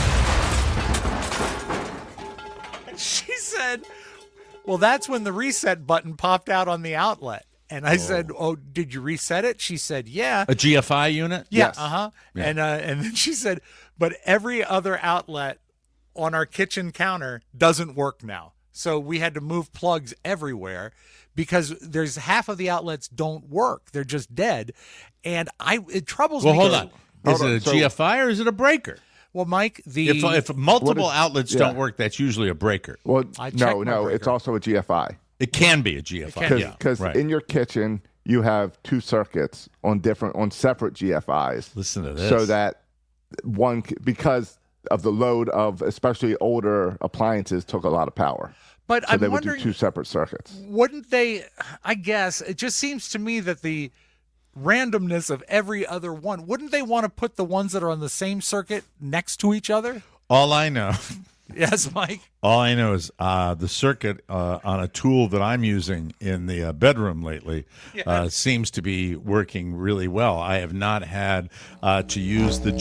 She said, well, that's when the reset button popped out on the outlet. And I said, oh, did you reset it? She said, yeah. A GFI unit? Yeah. Yes. Uh-huh. Yeah. And then she said, but every other outlet on our kitchen counter doesn't work now. So we had to move plugs everywhere because there's half of the outlets don't work. They're just dead. And it troubles me. Well, hold on. Is it a GFI or is it a breaker? Well, Mike, if multiple outlets don't work, that's usually a breaker. Well, no, it's also a GFI. It can be a GFI. Because in your kitchen, you have two circuits on separate GFIs. Listen to this. So that because of the load of especially older appliances took a lot of power. But so they would do two separate circuits. Wouldn't they? I guess it just seems to me that the randomness of every other one, wouldn't they want to put the ones that are on the same circuit next to each other? All I know. Yes, Mike? All I know is the circuit on a tool that I'm using in the bedroom lately seems to be working really well. I have not had to use the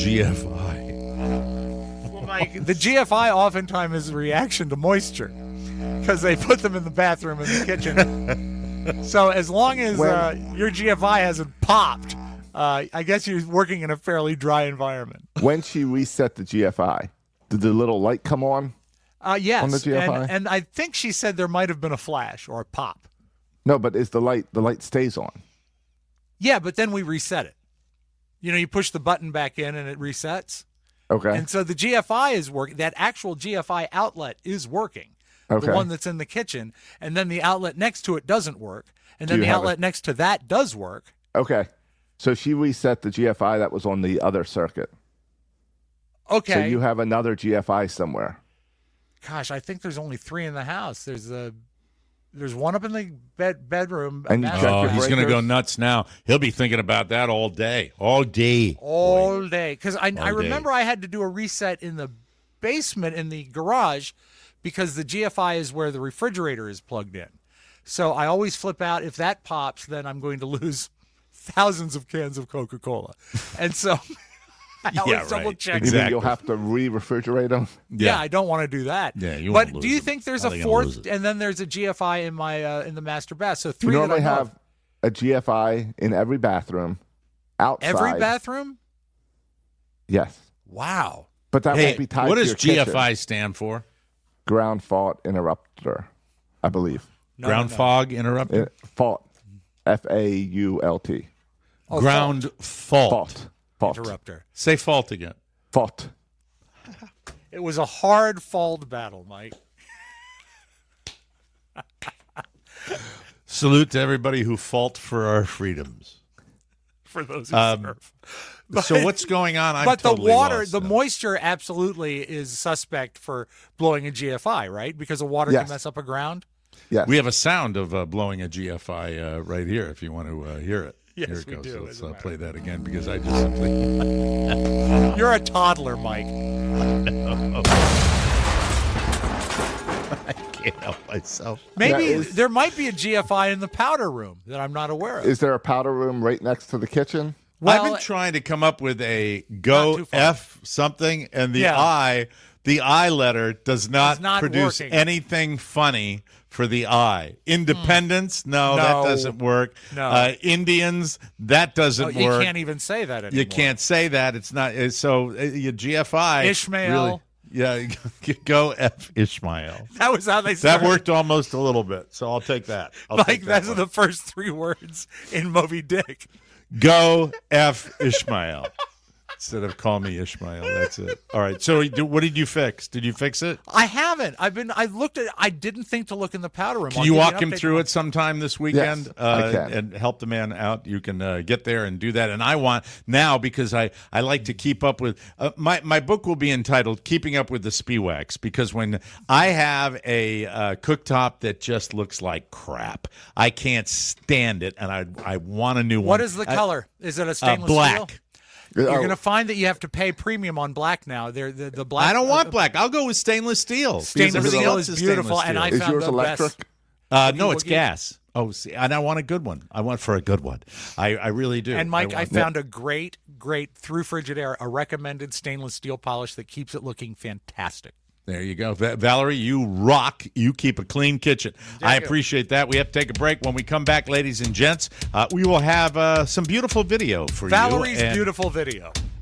GFI. Well, Mike, the GFI oftentimes is a reaction to moisture because they put them in the bathroom and the kitchen. So as long as your GFI hasn't popped, I guess you're working in a fairly dry environment. When she reset the GFI, did the little light come on? Yes. On the GFI? And I think she said there might have been a flash or a pop. No, but the light stays on. Yeah, but then we reset it. You push the button back in and it resets. Okay. And so the GFI is working. That actual GFI outlet is working. Okay. The one that's in the kitchen, and then the outlet next to it doesn't work, and then the outlet next to that does work. Okay. So she reset the GFI that was on the other circuit. Okay. So you have another GFI somewhere. Gosh, I think there's only 3 in the house. There's one up in the bedroom. And he's going to go nuts now. He'll be thinking about that all day. All day. Because I remember I had to do a reset in the basement in the garage because the GFI is where the refrigerator is plugged in. So I always flip out. If that pops, then I'm going to lose thousands of cans of Coca-Cola. And so I always double check. Exactly. You'll have to re-refrigerate them? Yeah, I don't want to do that. Yeah, you But won't lose do you them. think there's How a they gonna fourth, lose it? and then there's a GFI in my in the master bath? So 3 You that I normally know have of. a GFI in every bathroom. Outside. Every bathroom? Yes. Wow. But that won't be tied what to does your GFI kitchen. stand for? Ground fault interrupter, I believe. Ground fog interrupter? Fault. FAULT. Oh, Ground fault. Interrupter. Say fault again. Fault. It was a hard falled battle, Mike. Salute to everybody who fought for our freedoms. For those who serve. So what's going on? I'm But totally the water, lost the now. moisture absolutely is suspect for blowing a GFI, right? Because the water can mess up a ground. Yes. We have a sound of blowing a GFI right here if you want to hear it. Yes, here it we goes. do, Let's play that again because I just simply... You're a toddler, Mike. I can't help myself. Maybe there might be a GFI in the powder room that I'm not aware of. Is there a powder room right next to the kitchen? I've been trying to come up with a go F something, and the I letter does not produce working. anything funny for the I. Independence, no, that doesn't work. No. Indians, that doesn't You work. can't even say that anymore. You can't say that. It's not. So your GFI. Ishmael. Really, go F Ishmael. That was how they started. That worked almost a little bit, so I'll take that. Mike, those are the first 3 words in Moby Dick. Go F Ishmael. Instead of call me Ishmael, that's it. All right. So what did you fix? Did you fix it? I haven't. I looked at it. I didn't think to look in the powder room. Can you walk him through it sometime this weekend? Yes, I can. And help the man out. You can get there and do that. And I want now, because I like to keep up with my book will be entitled Keeping Up with the Spiwax, because when I have a cooktop that just looks like crap, I can't stand it, and I want a new one. What is the color? Is it a stainless black. steel? You're going to find that you have to pay premium on black now. The black. I don't want black. I'll go with stainless steel. Stainless steel is beautiful, and I Is found yours the electric? best. No, it's gas. Oh, see, and I want a good one. I want for a good one. I really do. And Mike, I found a great through Frigidaire, a recommended stainless steel polish that keeps it looking fantastic. There you go. Valerie, you rock. You keep a clean kitchen. I appreciate that. We have to take a break. When we come back, ladies and gents, we will have some beautiful video for Valerie's you. beautiful video.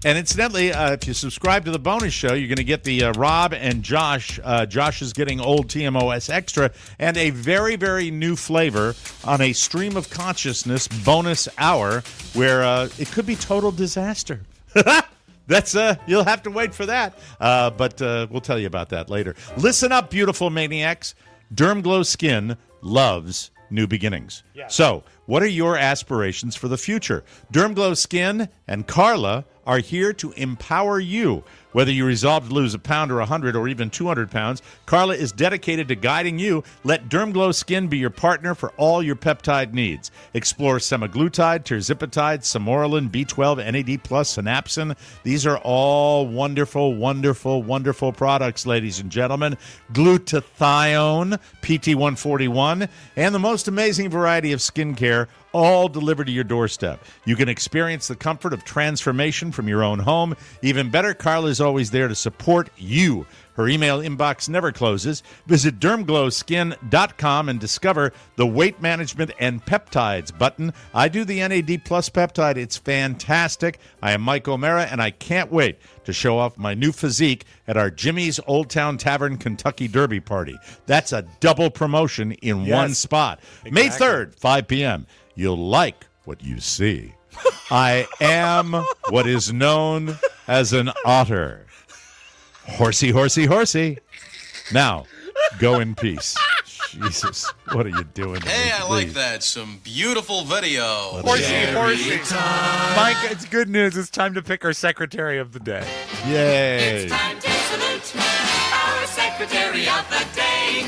And incidentally, if you subscribe to the bonus show, you're going to get the Rob and Josh. Josh is getting old TMOS Extra and a very, very new flavor on a Stream of Consciousness bonus hour where it could be total disaster. That's you'll have to wait for that. But we'll tell you about that later. Listen up, beautiful maniacs. DermGlow Skin loves new beginnings. Yeah. So, what are your aspirations for the future? DermGlow Skin and Carla are here to empower you. Whether you resolve to lose a pound or 100 or even 200 pounds, Carla is dedicated to guiding you. Let DermGlow Skin be your partner for all your peptide needs. Explore semaglutide, tirzepatide, samorelin, B12, NAD+, synapsin. These are all wonderful, wonderful, wonderful products, ladies and gentlemen. Glutathione, PT141, and the most amazing variety of skincare, all delivered to your doorstep. You can experience the comfort of transformation from your own home. Even better, Carla is always there to support you. Her email inbox never closes. Visit dermglowskin.com and discover the weight management and peptides button. I do the NAD Plus peptide. It's fantastic. I am Mike O'Mara, and I can't wait to show off my new physique at our Jimmy's Old Town Tavern Kentucky Derby party. That's a double promotion in one spot. Exactly. May 3rd, 5 p.m. You'll like what you see. I am what is known as an otter. Horsey, horsey, horsey. Now, go in peace. Jesus, what are you doing? Hey, I like that. Some beautiful video. Horsey, horsey. Mike, it's good news. It's time to pick our secretary of the day. Yay. It's time to salute our secretary of the day.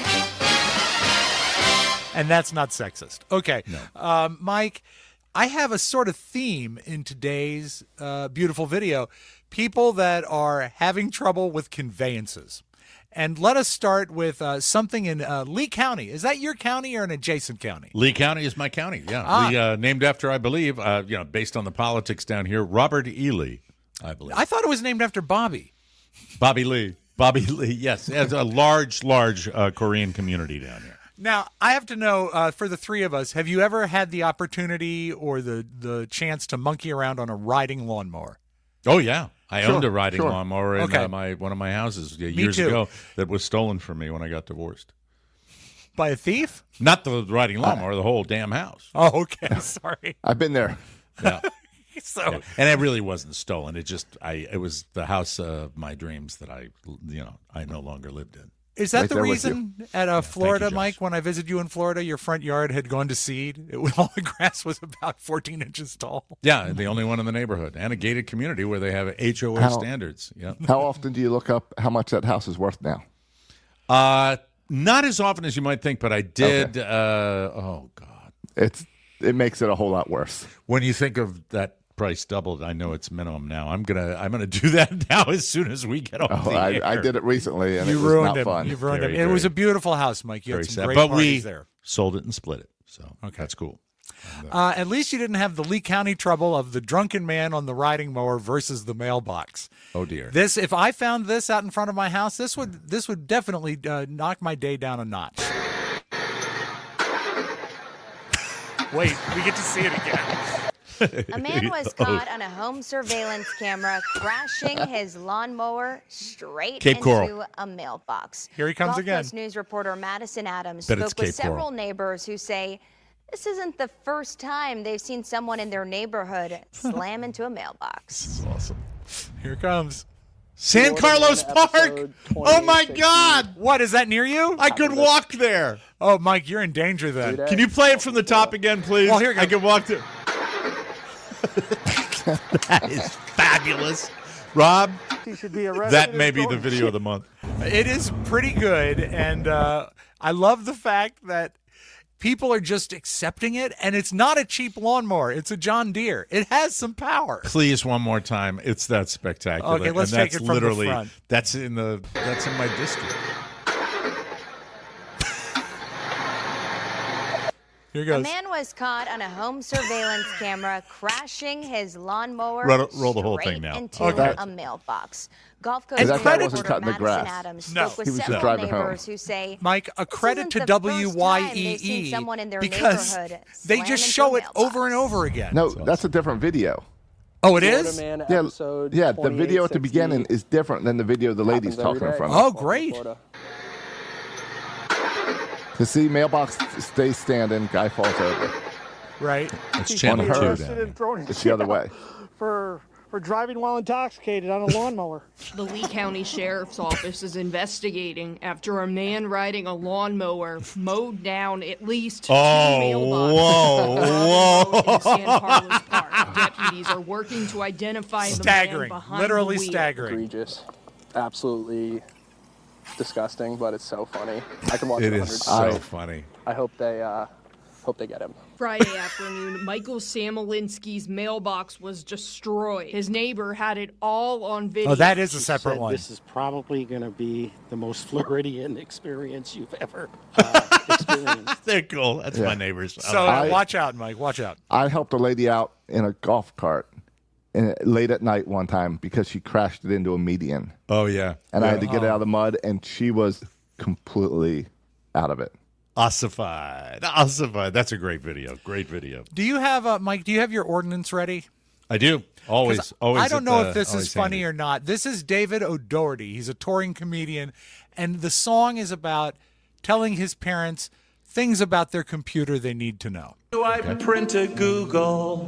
And that's not sexist. Okay. No. Mike, I have a sort of theme in today's beautiful video. People that are having trouble with conveyances. And let us start with something in Lee County. Is that your county or an adjacent county? Lee County is my county, yeah. Named after, I believe, based on the politics down here, Robert E. Lee, I believe. I thought it was named after Bobby. Bobby Lee. Bobby Lee, yes. It's a large Korean community down here. Now, I have to know, for the three of us, have you ever had the opportunity or the chance to monkey around on a riding lawnmower? Oh, yeah. I owned a riding lawnmower in one of my houses years ago that was stolen from me when I got divorced. By a thief? Not the riding lawnmower, the whole damn house. Oh, okay. Sorry. I've been there. Yeah. So, and it really wasn't stolen. It just it was the house of my dreams that I no longer lived in. Is that the reason at Florida, Mike, when I visited you in Florida, your front yard had gone to seed? All the grass was about 14 inches tall. Yeah, the only one in the neighborhood. And a gated community where they have HOA standards. Yeah. How often do you look up how much that house is worth now? Not as often as you might think, but I did. Okay. Oh, God. It makes it a whole lot worse. When you think of that price doubled, I know it's minimum now. I'm gonna do that now as soon as we get off the air. I did it recently, and you it was ruined not him. fun. You ruined him. It was a beautiful house, Mike. You had some great but parties there. Sold it and split it, so that's cool. At least you didn't have the Lee County trouble of the drunken man on the riding mower versus the mailbox. Oh dear! If I found this out in front of my house, this would definitely knock my day down a notch. Wait, we get to see it again. A man was caught on a home surveillance camera crashing his lawnmower straight into a mailbox. Here he comes Gulf again. Coast News reporter Madison Adams spoke with several neighbors who say this isn't the first time they've seen someone in their neighborhood slam into a mailbox. That's awesome. Here it comes. San Carlos Park! Oh, my God! What, is that near you? I could walk there. Oh, Mike, you're in danger then. Can you play it from the top again, please? Oh, here you go. I can walk there. That is fabulous. Rob, that may be the video of the month. It is pretty good, and I love the fact that people are just accepting it, and it's not a cheap lawnmower. It's a John Deere. It has some power. Please, one more time. It's that spectacular. Okay, let's take it from the front. That's in my district. Here goes. A man was caught on a home surveillance camera crashing his lawnmower roll the whole thing now. into a mailbox. Gulf Coast wasn't cutting the grass. Adams No, spoke with he was just several driving neighbors home. who say, Mike, a credit to WYEE someone in their because neighborhood they slam just into show a it over and over again. No, that's a different video. Oh, it is? Man, Yeah, episode yeah. The video at the 2860 beginning is different than the video the lady's happens talking in every front day. of. Oh, great. To see mailbox stay standing, guy falls over. Right. It's On channel her. 2 Arrested then. and thrown in It's the other jail way. For driving while intoxicated on a lawnmower. The Lee County Sheriff's Office is investigating after a man riding a lawnmower mowed down at least two mailboxes in San Carlos Park. Deputies are working to identify the man behind Literally the wheel. staggering. Egregious. Absolutely disgusting, but it's so funny. I can watch it It 100 is times. so funny. I hope they get him. Friday afternoon, Michael Samolinsky's mailbox was destroyed. His neighbor had it all on video. Oh, that is a separate one. This is probably going to be the most Floridian experience you've ever experienced. They're cool. That's Yeah. my neighbors. So watch out, Mike. Watch out. I helped a lady out in a golf cart late at night one time because she crashed it into a median. Oh, yeah. And I had to get it out of the mud, and she was completely out of it. Ossified. That's a great video. Great video. Do you have, Mike, do you have your ordinance ready? I do. Always. I don't know if this is always funny handy. or not. This is David O'Doherty. He's a touring comedian, and the song is about telling his parents things about their computer they need to know. Do I print a Google?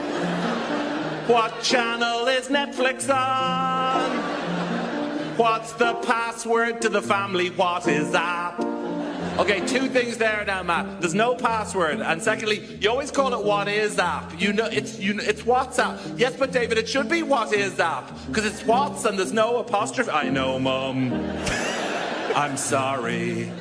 What channel is Netflix on? What's the password to the family What is app? Okay, two things there now, Matt. There's no password, and secondly, you always call it What is app. It's WhatsApp. Yes, but David, it should be What is app because it's What's and there's no apostrophe. I know, Mum. I'm sorry.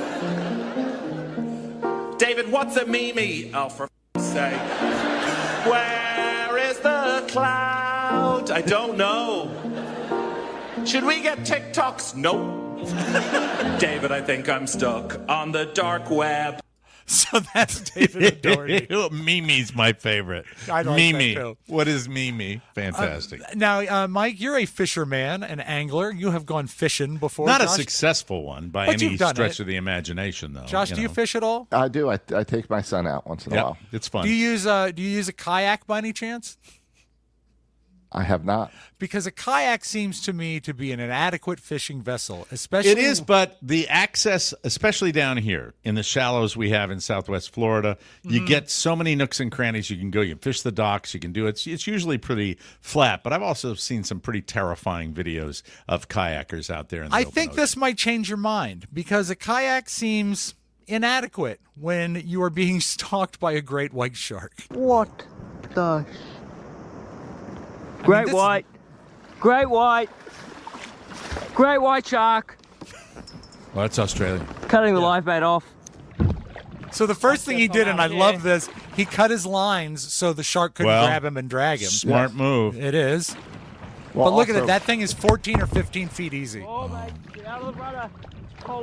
David, what's a meme? Oh, for f***'s sake. Where is the cloud? I don't know. Should we get TikToks? Nope. David, I think I'm stuck on the dark web. So that's David O'Doherty. Mimi's my favorite. I like Mimi. that too. What is Mimi? Fantastic. Now, Mike, you're a fisherman, an angler. You have gone fishing before. Not Josh? a successful one by But any you've done stretch it. of the imagination, though. Josh, do you fish at all? I do. I take my son out once in a while. It's fun. Do you use a kayak by any chance? I have not. Because a kayak seems to me to be an inadequate fishing vessel, especially. It is, but the access, especially down here in the shallows we have in Southwest Florida, you get so many nooks and crannies you can go. You can fish the docks. You can do it. It's usually pretty flat, but I've also seen some pretty terrifying videos of kayakers out there. In the I open think ocean. this might change your mind because a kayak seems inadequate when you are being stalked by a great white shark. What the? Great white shark. Well, that's Australia. Cutting the live bait off. So the first thing he did, and I love this, he cut his lines so the shark couldn't Well, grab him and drag him. smart move. It is. Well, but look at also- it. That thing is 14 or 15 feet easy. Oh, mate, get out of the rudder. Holy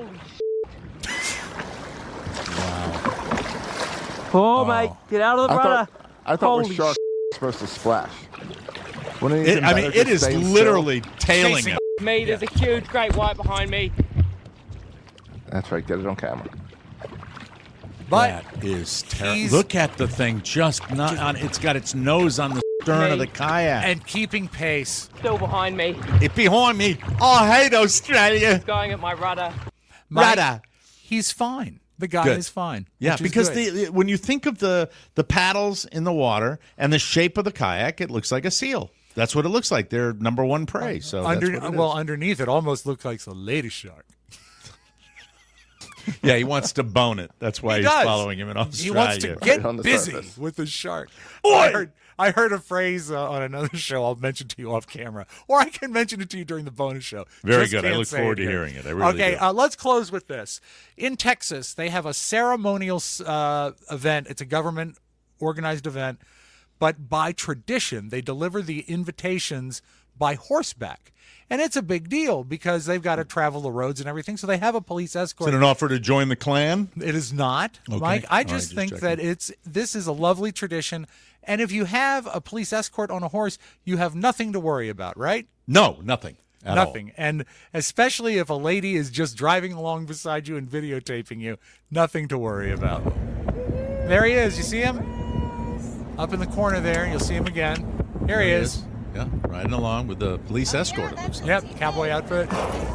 Oh, mate, get out of the rudder. I thought Holy sharks were supposed to splash. Wouldn't It, I mean, it is literally tailing Chasing him. me, there's a huge great white behind me. That's right. Get it on camera. But that is terrible. Look at the thing just not on. It's got its nose on the stern of the kayak and keeping pace. Still behind me. It behind me. I hate Australia. Going at my rudder. Rudder. He's fine. The guy Good. is fine. Yeah, which is because good. when you think of the paddles in the water and the shape of the kayak, it looks like a seal. That's what it looks like. They're number one prey. So that's what it is. Underneath it almost looks like a lady shark. Yeah, he wants to bone it. That's why He he's does. following him in Australia. He wants to get busy with the shark. I heard a phrase on another show I'll mention to you off camera, or I can mention it to you during the bonus show. Very Just good. I can't look say forward to here. hearing it. I really okay, do. let's close with this. In Texas, they have a ceremonial event. It's a government-organized event, but by tradition, they deliver the invitations by horseback. And it's a big deal because they've got to travel the roads and everything. So they have a police escort. Is it an offer to join the clan? It is not, Okay. Mike. I All just right, think that this is a lovely tradition. And if you have a police escort on a horse, you have nothing to worry about, right? No, nothing. At Nothing. And especially if a lady is just driving along beside you and videotaping you, nothing to worry about. There he is. You see him? Up in the corner there. You'll see him again. Here he is. Yeah, riding along with the police escort. Yep, cowboy outfit.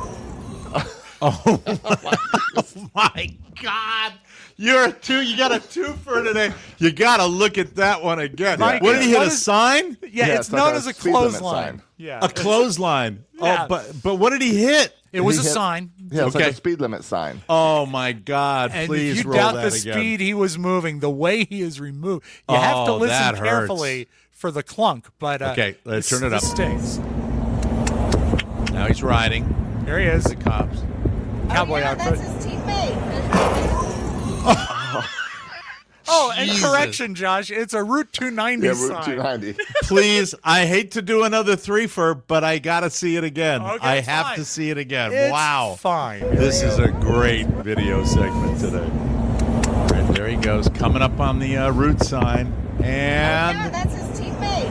Oh my God! You got a twofer today. You got to look at that one again. Mike, what did he hit? A sign? Yeah, it's known as a clothesline. Yeah, a clothesline. Yeah. Oh, but what did he hit? It was a sign. Yeah, it's like a speed limit sign. Oh my God! And Please if you roll doubt that the again. speed he was moving, the way he is removed, you have to listen that carefully for the clunk. But okay, let's turn it up. This stings. Now he's riding. Here he is. The cops. Cowboy outfit. That's his teammate. Oh, and Jesus. correction, Josh. It's a Route 290 Yeah, sign. Route 290. Please, I hate to do another threefer, but I got to see it again. Okay, I it's have fine. to see it again. It's wow. fine. This is a great video segment today. All right, there he goes, coming up on the route sign. And That's his teammate.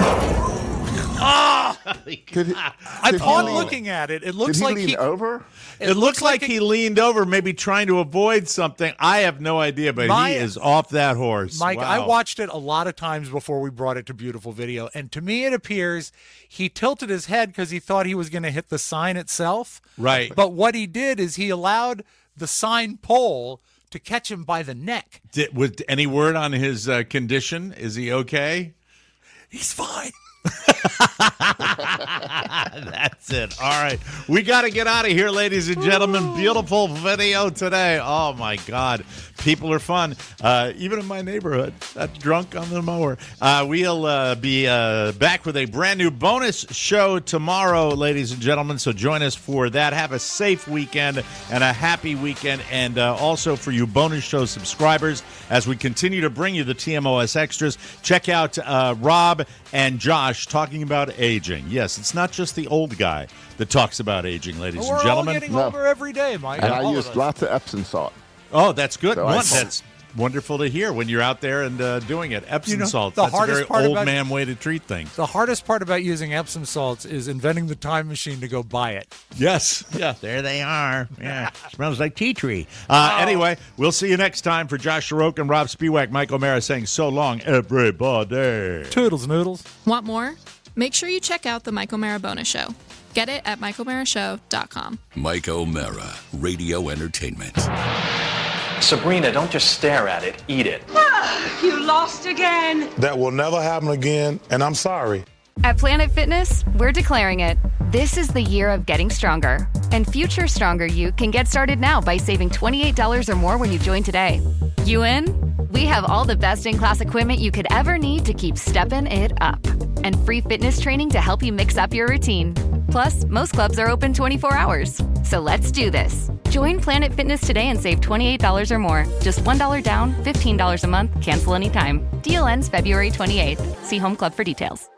Upon looking at it, it looks Did he like lean over? it looks like he leaned over, maybe trying to avoid something. I have no idea, but he is off that horse. Mike, Wow. I watched it a lot of times before we brought it to Beautiful Video, and to me it appears he tilted his head because he thought he was going to hit the sign itself. Right. But what he did is he allowed the sign pole to catch him by the neck. Was any word on his condition? Is he okay? He's fine. That's it. All right. We got to get out of here, ladies and gentlemen. Beautiful video today. Oh, my God. People are fun. Even in my neighborhood. That drunk on the mower. We'll be back with a brand new bonus show tomorrow, ladies and gentlemen. So join us for that. Have a safe weekend and a happy weekend. And also for you bonus show subscribers, as we continue to bring you the TMOS extras, check out Rob and Josh talking about aging. Yes, it's not just the old guy that talks about aging, ladies We're and gentlemen. all getting older every day, Mike. And I All of used us. lots of Epsom salt. Oh, that's good. So That's wonderful to hear when you're out there and doing it. Epsom salts. That's a very old man way to treat things. The hardest part about using Epsom salts is inventing the time machine to go buy it. Yes. Yeah, there they are. Yeah. Smells like tea tree. Anyway, we'll see you next time. For Josh Soroka and Rob Spiewak, Mike O'Mara saying so long, everybody. Toodles noodles. Want more? Make sure you check out the Mike O'Mara Bonus Show. Get it at MikeO'MaraShow.com. Mike O'Mara, Radio Entertainment. Sabrina, don't just stare at it. Eat it. You lost again. That will never happen again, and I'm sorry. At Planet Fitness, we're declaring it. This is the year of getting stronger. And future stronger you can get started now by saving $28 or more when you join today. You in? We have all the best-in-class equipment you could ever need to keep stepping it up. And free fitness training to help you mix up your routine. Plus, most clubs are open 24 hours. So let's do this. Join Planet Fitness today and save $28 or more. Just $1 down, $15 a month, cancel anytime. Deal ends February 28th. See Home Club for details.